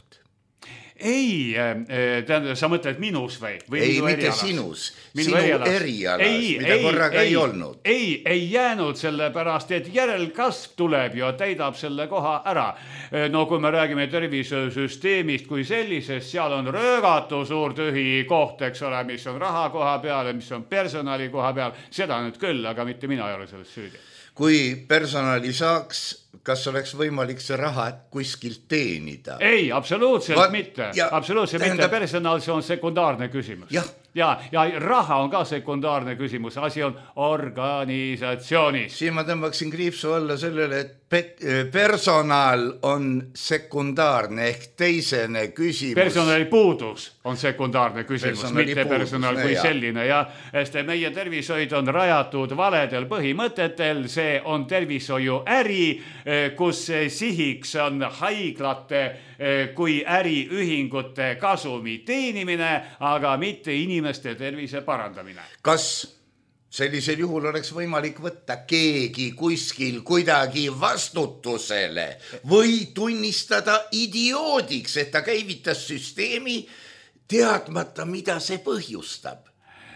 Ei, tähendab, sa mõtled minus või? Ei, mitte sinus, sinu erialas, mida korraga ei olnud. Ei jäänud sellepärast, et järelkasv tuleb ja täidab selle koha ära. No kui me räägime tervisesüsteemist kui sellisest, seal on röögatu suur tühi koht, eks ole, mis on raha koha peal ja mis on personali koha peal. Seda nüüd küll, aga mitte mina ei ole selles süüdi. Kui personali saaks, kas oleks võimalik see raha kuskilt teenida? Ei, absoluutselt mitte. Absoluutselt mitte. Personal, see on sekundaarne küsimus. Ja raha on ka sekundaarne küsimus. Asi on organisatsioonis. Siin ma tõmbaksin kriipsu alla sellele, et personal on sekundaarne ehk teisene küsimus. Personali puudus on sekundaarne küsimus, mitte personal kui selline. Ja meie tervishoid on rajatud valedel põhimõtetel. See on tervishoiu äri, kus sihiks on haiglate kui äriühingute kasumi teenimine, aga mitte inimeste tervise parandamine. Kas sellisel juhul oleks võimalik võtta keegi kuskil kuidagi vastutusele või tunnistada idioodiks, et ta käivitas süsteemi teadmata, mida see põhjustab?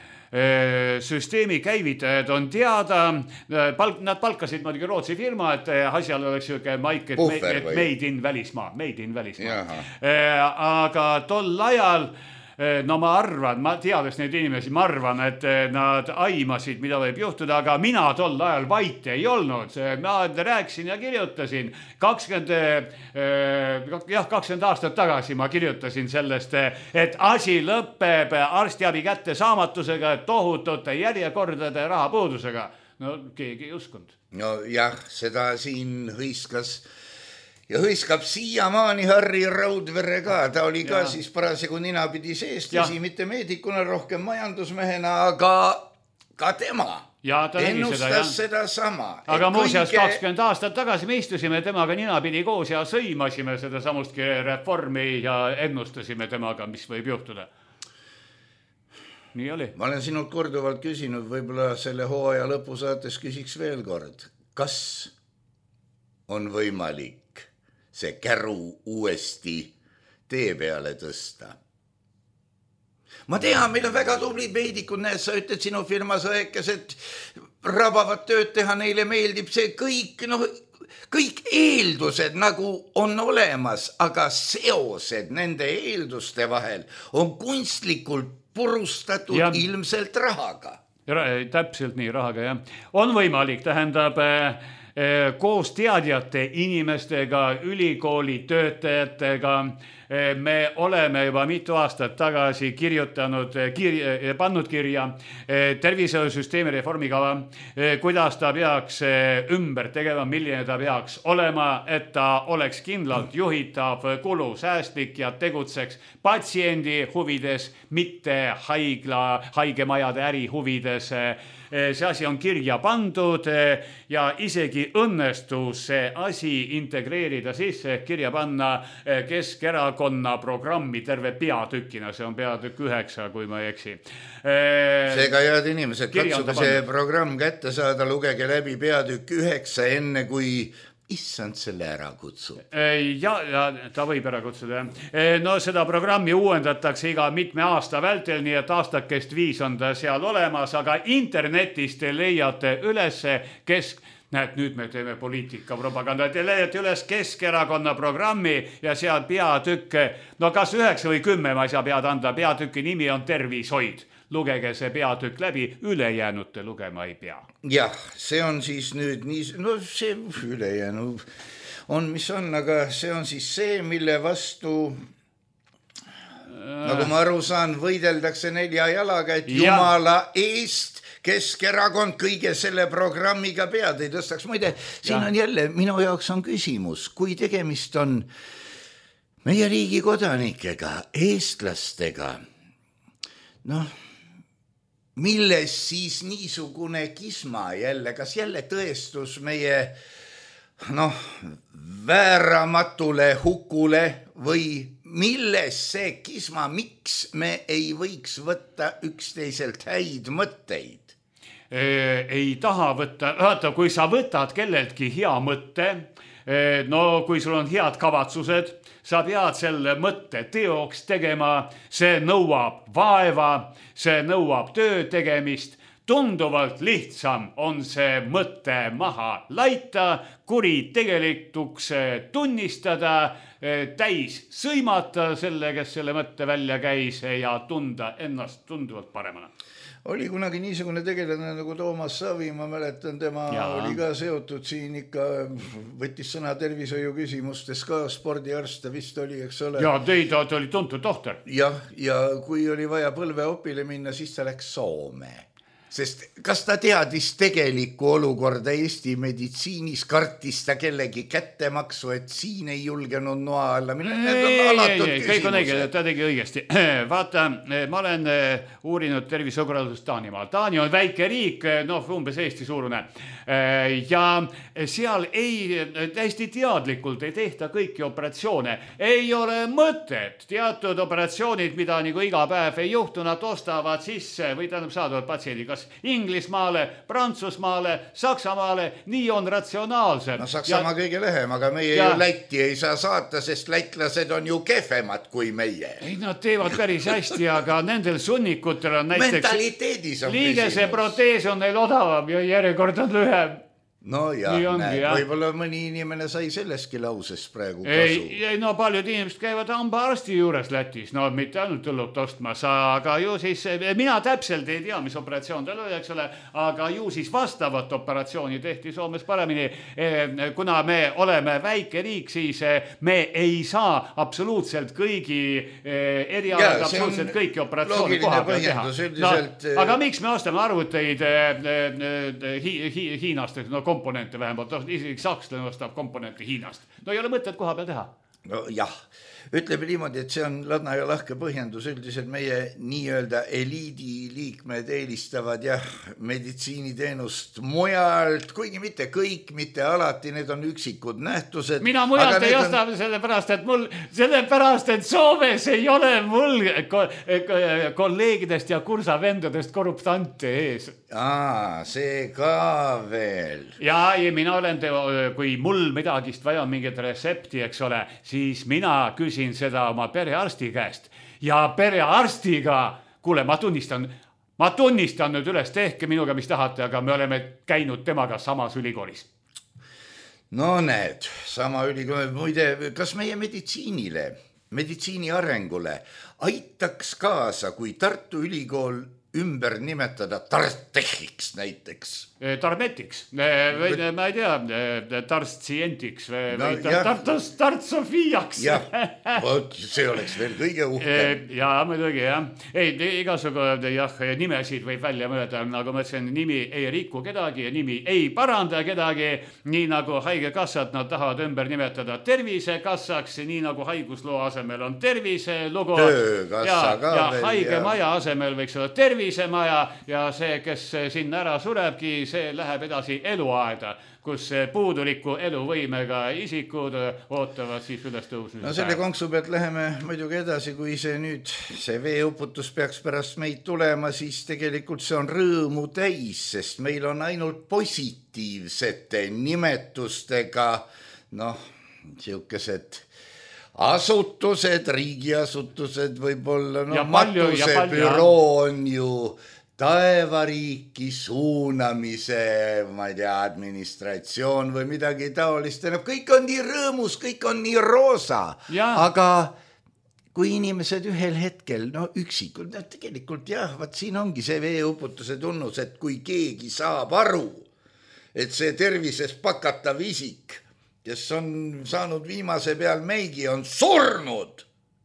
Süsteemi käivitajad on teada, nad palkasid muidugi Rootsi firma, et asjal oleks maik, et made in välismaa. Aga tol ajal, no ma arvan, ma teades neid inimesi, ma arvan, et nad aimasid, mida võib juhtuda, aga mina tol ajal vait ei olnud. Ma rääkisin ja kirjutasin 20 aastat tagasi ma kirjutasin sellest, et asi lõpeb arstiabi kätte saamatusega, tohutute järjekordade rahapuudusega. no keegi ei uskunud. No jah, seda siin hõiskas ja hõiskab siiamaani Harri Raudvere ka, ta oli ka siis parasjagu ninapidi seest, mitte meedikuna, rohkem majandusmehena, aga ka tema ennustas seda sama. Aga muuseas 20 aastat tagasi me istusime temaga ninapidi koos ja sõimasime seda samustki reformi ja ennustasime temaga, mis võib juhtuda. Nii oli. Ma olen sinult korduvalt küsinud, võib-olla selle hooaja lõpusaates küsiks veel kord. Kas on võimalik see käru uuesti tee peale tõsta? Ma tean, meil on väga tublid meedikud, näed, sa ütled sinu firmas õekesed rabavad tööd teha, neile meeldib see kõik, kõik eeldused nagu on olemas, aga seosed nende eelduste vahel on kunstlikult purustatud ilmselt rahaga. Täpselt nii, rahaga, jah. On võimalik, tähendab, koos teadjate inimestega, ülikooli töötajatega, me oleme juba mitu aastat tagasi pannud kirja tervishoiusüsteemi reformikava, kuidas ta peaks ümber tegema, milline ta peaks olema, et ta oleks kindlalt juhitav, kulusäästlik ja tegutseks patsiendi huvides, mitte haigemajade äri huvides. See asi on kirja pandud ja isegi õnnestus see asi integreerida sisse, kirja panna Keskerakonna programmi terve peatükina, see on peatükk 9, kui ma ei eksi. Seega head inimesed, katsuge see programm kätte saada, lugege läbi peatükk 9 enne kui issand selle ära kutsub. Ja ta võib ära kutsuda. No seda programmi uuendatakse iga mitme aasta vältel, nii et aastakest 5 on ta seal olemas, aga internetist te leiate üles näed, nüüd me teeme poliitika propaganda, te leiate üles Keskerakonna programmi ja seal peatükk, no kas 9 või 10 ma ei saa pead anda, peatüki nimi on tervishoid. Lugege see peatükk läbi, ülejäänute lugema ei pea. Jah, see on siis nüüd nii, no see ülejäänu on, mis on, aga see on siis see, mille vastu, nagu ma aru saan, võideldakse 4 jalaga, et jumala eest Keskerakond kõige selle programmiga pead ei tõstaks. Muide, siin on jälle, minu jaoks on küsimus, kui tegemist on meie riigi kodanikega, eestlastega, milles siis niisugune kisma jälle, kas jälle tõestus meie vääramatule hukule või milles see kisma, miks me ei võiks võtta üksteiselt häid mõtteid? Ei taha võtta, vaata, kui sa võtad kelleltki hea mõtte, kui sul on head kavatsused, sa pead selle mõtte teoks tegema, see nõuab vaeva, see nõuab töö tegemist, tunduvalt lihtsam on see mõtte maha laita, kuritegelikuks tunnistada, täis sõimata selle, kes selle mõtte välja käis ja tunda ennast tunduvalt paremana. Oli kunagi niisugune tegelane nagu Toomas Savi, ma mäletan, tema oli ka seotud siin ikka, võttis sõna tervishoiu küsimustes ka, spordiarst vist oli, eks ole. Ja ta oli tuntud tohter. Ja kui oli vaja põlveopile minna, siis ta läks Soome. Sest kas ta teadis tegelikku olukorda Eesti meditsiinis, kartis ta kellegi kättemaksu, et siin ei julgenud noa alla minna? Kõik on õige, ta tegi õigesti. Vaata, ma olen uurinud tervishoiukorraldust Taanimaal. Taani on väike riik, umbes Eesti suurune. Ja seal täiesti teadlikult ei tehta kõiki operatsioone. Ei ole mõtet. Teatud operatsioonid, mida nagu iga päev ei juhtu, nad ostavad sisse või tähendab saadavad patsiendi kas Inglismaale, Prantsusmaale, Saksamaale, nii on ratsionaalsem. Saksamaa kõige lehem, aga meie ju Lätti ei saa saata, sest lätlased on ju kehvemad kui meie. Ei, nad teevad päris hästi, aga nendel sunnikutel on näiteks mentaliteedis on liigese protees on neil odavam ja järjekord on lühem. no jah, võib-olla mõni inimene sai selleski lauses praegu kasu. No paljud inimesed käivad hambaarsti juures Lätis, no mitte ainult õlut ostmas, aga ju siis, mina täpselt ei tea, mis operatsioon tal oli, eks ole, aga ju siis vastavat operatsiooni tehti Soomes paremini. Kuna me oleme väike riik, siis me ei saa absoluutselt kõigi erialad, absoluutselt kõiki operatsiooni koha peal teha. No, aga miks me ostame arvuteid Hiinast, no komponente vähemalt, isegi sakslane ostab komponente Hiinast. No ei ole mõtet koha peal teha. No jah, ütleme niimoodi, et see on ladna ja lahke põhjendus, üldiselt meie nii-öelda eliidi liikmed eelistavad meditsiiniteenust mujalt, kuigi mitte kõik, mitte alati, need on üksikud nähtused. Mina mujalt ei osta sellepärast, et Soomes ei ole mul kolleegidest ja kursavendadest korruptante ees. See ka veel. Ja mina olen, kui mul midagist vaja mingit resepti, eks ole, siis mina küsin seda oma perearsti käest ja perearstiga, kuule, ma tunnistan nüüd üles, tehke minuga, mis tahate, aga me oleme käinud temaga samas ülikoolis. No näed, sama ülikool, muide, kas meie meditsiini arengule aitaks kaasa, kui Tartu Ülikool ümber nimetada Tartechiks näiteks? Tarmetiks, või ma ei tea, Tarstsientiks või Tartsofiaks. Jah, see oleks veel kõige uhkem. Ja, muidugi, jah. Ei, igasugu nimesid võib välja mõelda, nagu ma ütlesin, nimi ei riku kedagi ja nimi ei paranda kedagi, nii nagu haigekassat nad tahavad ümber nimetada tervisekassaks, nii nagu haigusloo asemel on terviselugu. Töökassa ka veel. Ja haigemaja asemel võiks olla tervisemaja ja see, kes sinna ära surebki, see läheb edasi eluaeda, kus puuduliku eluvõimega isikud ootavad siis üles tõusnud. No selle konksu pealt läheme muidugi edasi, kui see veeuputus peaks pärast meid tulema, siis tegelikult see on rõõmu täis, sest meil on ainult positiivsete nimetustega, siukesed asutused, riigiasutused võib-olla, matusebüroo on ju taevariiki suunamise, ma ei tea, administratsioon või midagi taolist. Kõik on nii rõõmus, kõik on nii roosa, aga kui inimesed ühel hetkel, üksikult, tegelikult siin ongi see veeuputuse tunnus, et kui keegi saab aru, et see tervises pakatav isik, kes on saanud viimase peal meigi, on surnud.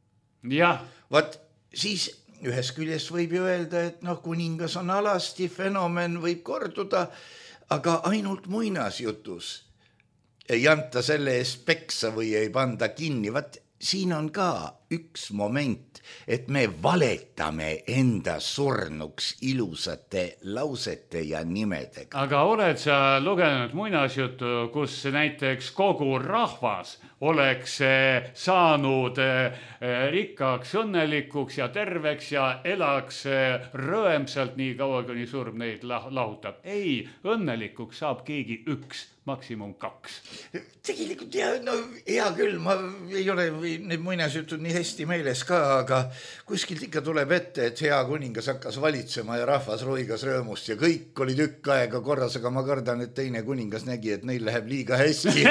Vaat siis ühes küljest võib ju öelda, et kuningas on alasti, fenomen võib korduda, aga ainult muinasjutus ei anta selle eest peksa või ei panda kinni. Vaat siin on ka üks moment, et me valetame enda surnuks ilusate lausete ja nimedega. Aga oled sa lugenud muinasjutu, kus näiteks kogu rahvas oleks saanud rikkaks, õnnelikuks ja terveks ja elaks rõemsalt nii kaua, kuni surm neid lahutab? Ei, õnnelikuks saab keegi üks, maksimum 2. Tegelikult hea küll, ma ei ole need muinasjutud nii hästi meeles ka, aga kuskilt ikka tuleb ette, et hea kuningas hakkas valitsema ja rahvas roigas rõõmust ja kõik oli tükk aega korras, aga ma kardan, et teine kuningas nägi, et neil läheb liiga hästi.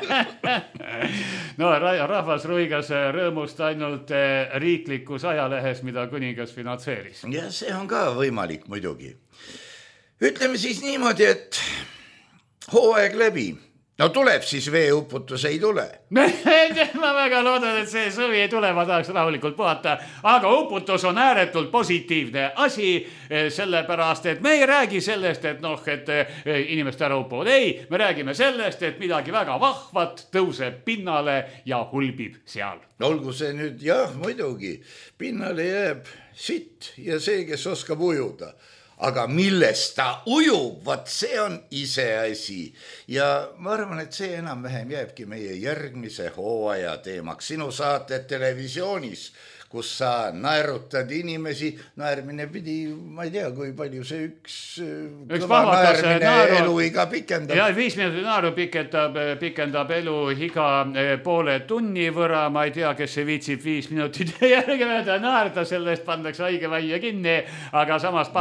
No rahvas roigas rõõmust ainult riiklikus ajalehes, mida kuningas finantseeris. Ja see on ka võimalik muidugi. Ütleme siis niimoodi, et hooaeg läbi. No tuleb siis veeuputus, ei tule. Ma väga loodan, et see suvi ei tule, ma tahaks rahulikult puhata. Aga uputus on ääretult positiivne asi, sellepärast, et me ei räägi sellest, et inimeste ära upuvad. Ei, me räägime sellest, et midagi väga vahvat tõuseb pinnale ja hulbib seal. Olgu see nüüd, muidugi, pinnale jääb sitt ja see, kes oskab ujuda. Aga millest ta ujub, vaat see on iseasi. Ja ma arvan, et see enam vähem jääbki meie järgmise hooaja teemaks. Sinu saated televisioonis kus sa naerutad inimesi, naermine pidi, ma ei tea, kui palju see üks kõva naermine eluiga pikendab. Ja 5 minutit naeru pikendab eluiga poole tunni võrra, ma ei tea, kes see viitsib 5 minutit järgemööda naerda, sellest pandakse haigevajja kinni, aga samas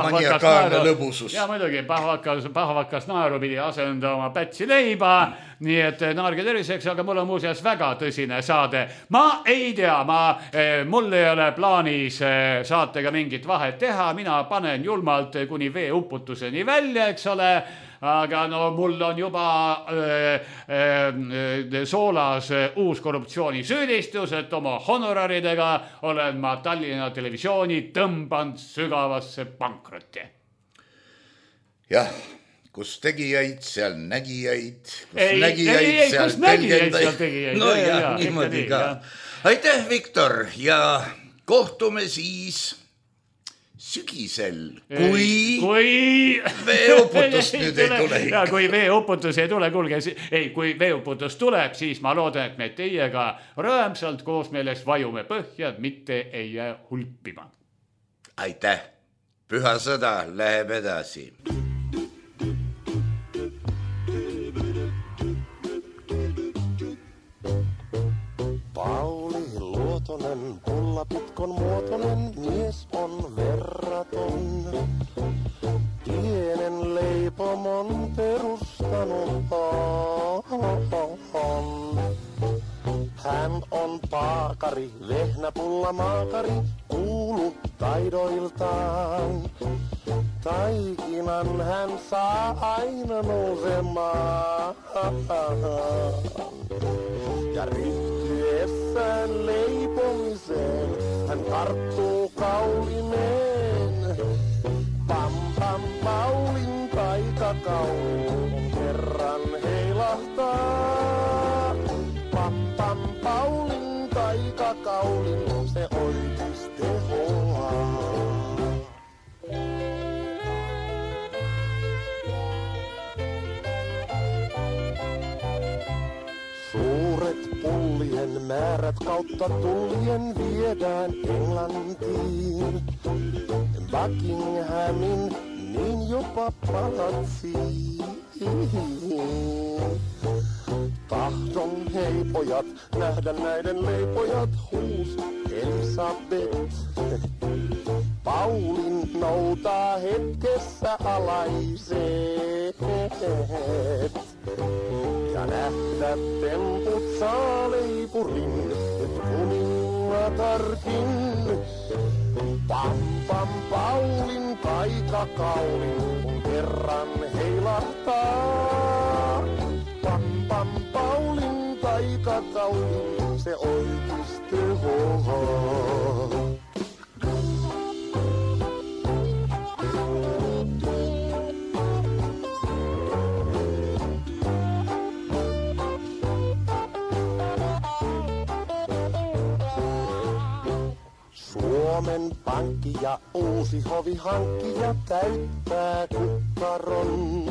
pahvakas naeru pidi asenda oma pätsi leiba, nii et naarge terviseks, aga mul on muuseas väga tõsine saade. Ma ei tea, mul ei ole plaanis saatega mingit vahet teha, mina panen julmalt kuni veeuputuseni välja, eks ole, aga no mul on juba soolas uus korruptsioonisüüdistus, et oma honoraridega olen ma Tallinna Televisiooni tõmbanud sügavasse pankrotti. Jah. Kus tegijaid, seal nägijaid. Kus nägijaid, seal telgendajaid. No ja, niimoodi ka. Aitäh, Viktor, ja kohtume siis sügisel, kui veeuputus nüüd ei tule. Ja kui veeuputus ei tule, kuulge, kui veeuputus tuleb, siis ma loodan, et me teiega rõõmsalt koos meelest vajume põhja, mitte ei jää hulpima. Aitäh, püha sõda läheb edasi. Pulla pitkon muotoinen mies on verraton. Pienen leipomon perustanut on. Hän on paakari, vehnäpulla maakari, kuulu taidoiltaan. Taikinan hän saa aina nousemaan. Ja ryhtyessään leipomiseen hän tarttuu kaulimeen. Pam pam Paulin taikakaulin kerran heilahtaa. Pam pam Paulin taikakaulin se oitis tehoaa. Suuret pullien määrät kautta tullien viedään Englantiin. Buckinghamin niin jopa palatsiin. Tahdon hei pojat, nähdä näiden leipojat, huus Elisabeth. Paulin noutaa hetkessä alaiset. Ja nähdä temput saa leipurin, nyt kuningatarkin. Pam pam Paulin taikakaulin, kun kerran heilahtaa. Pam pam Paulin taikakaulin, se oitis tehoaa. Suomen pankki ja uusi hovihankkija täyttää kukkaron.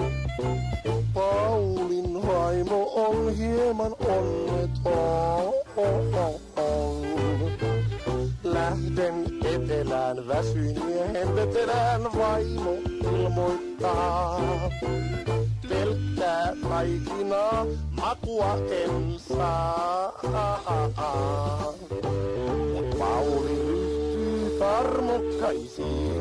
Paulin vaimo on hieman onneton. Lähden etelään, väsyin miehen vetelään, vaimo ilmoittaa. Pelkkää taikinaa, makua en saa. Pauli ryhtyy tarmokkaisiin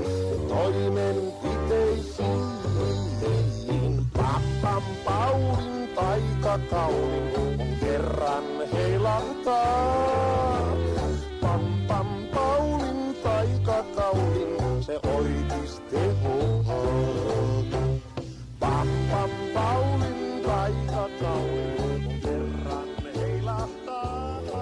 toimenpiteisiin. Pappam Paulin taikakaulin, kun kerran heilahtaa. Pappam Paulin taikakaulin, se oitis tehoaa. Pappam Paulin taikakaulin, kun kerran heilahtaa.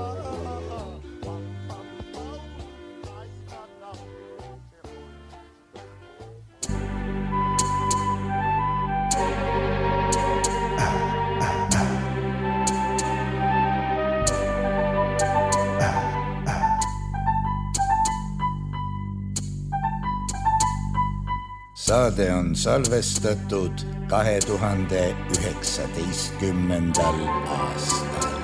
Saade on salvestatud 2019. aastal.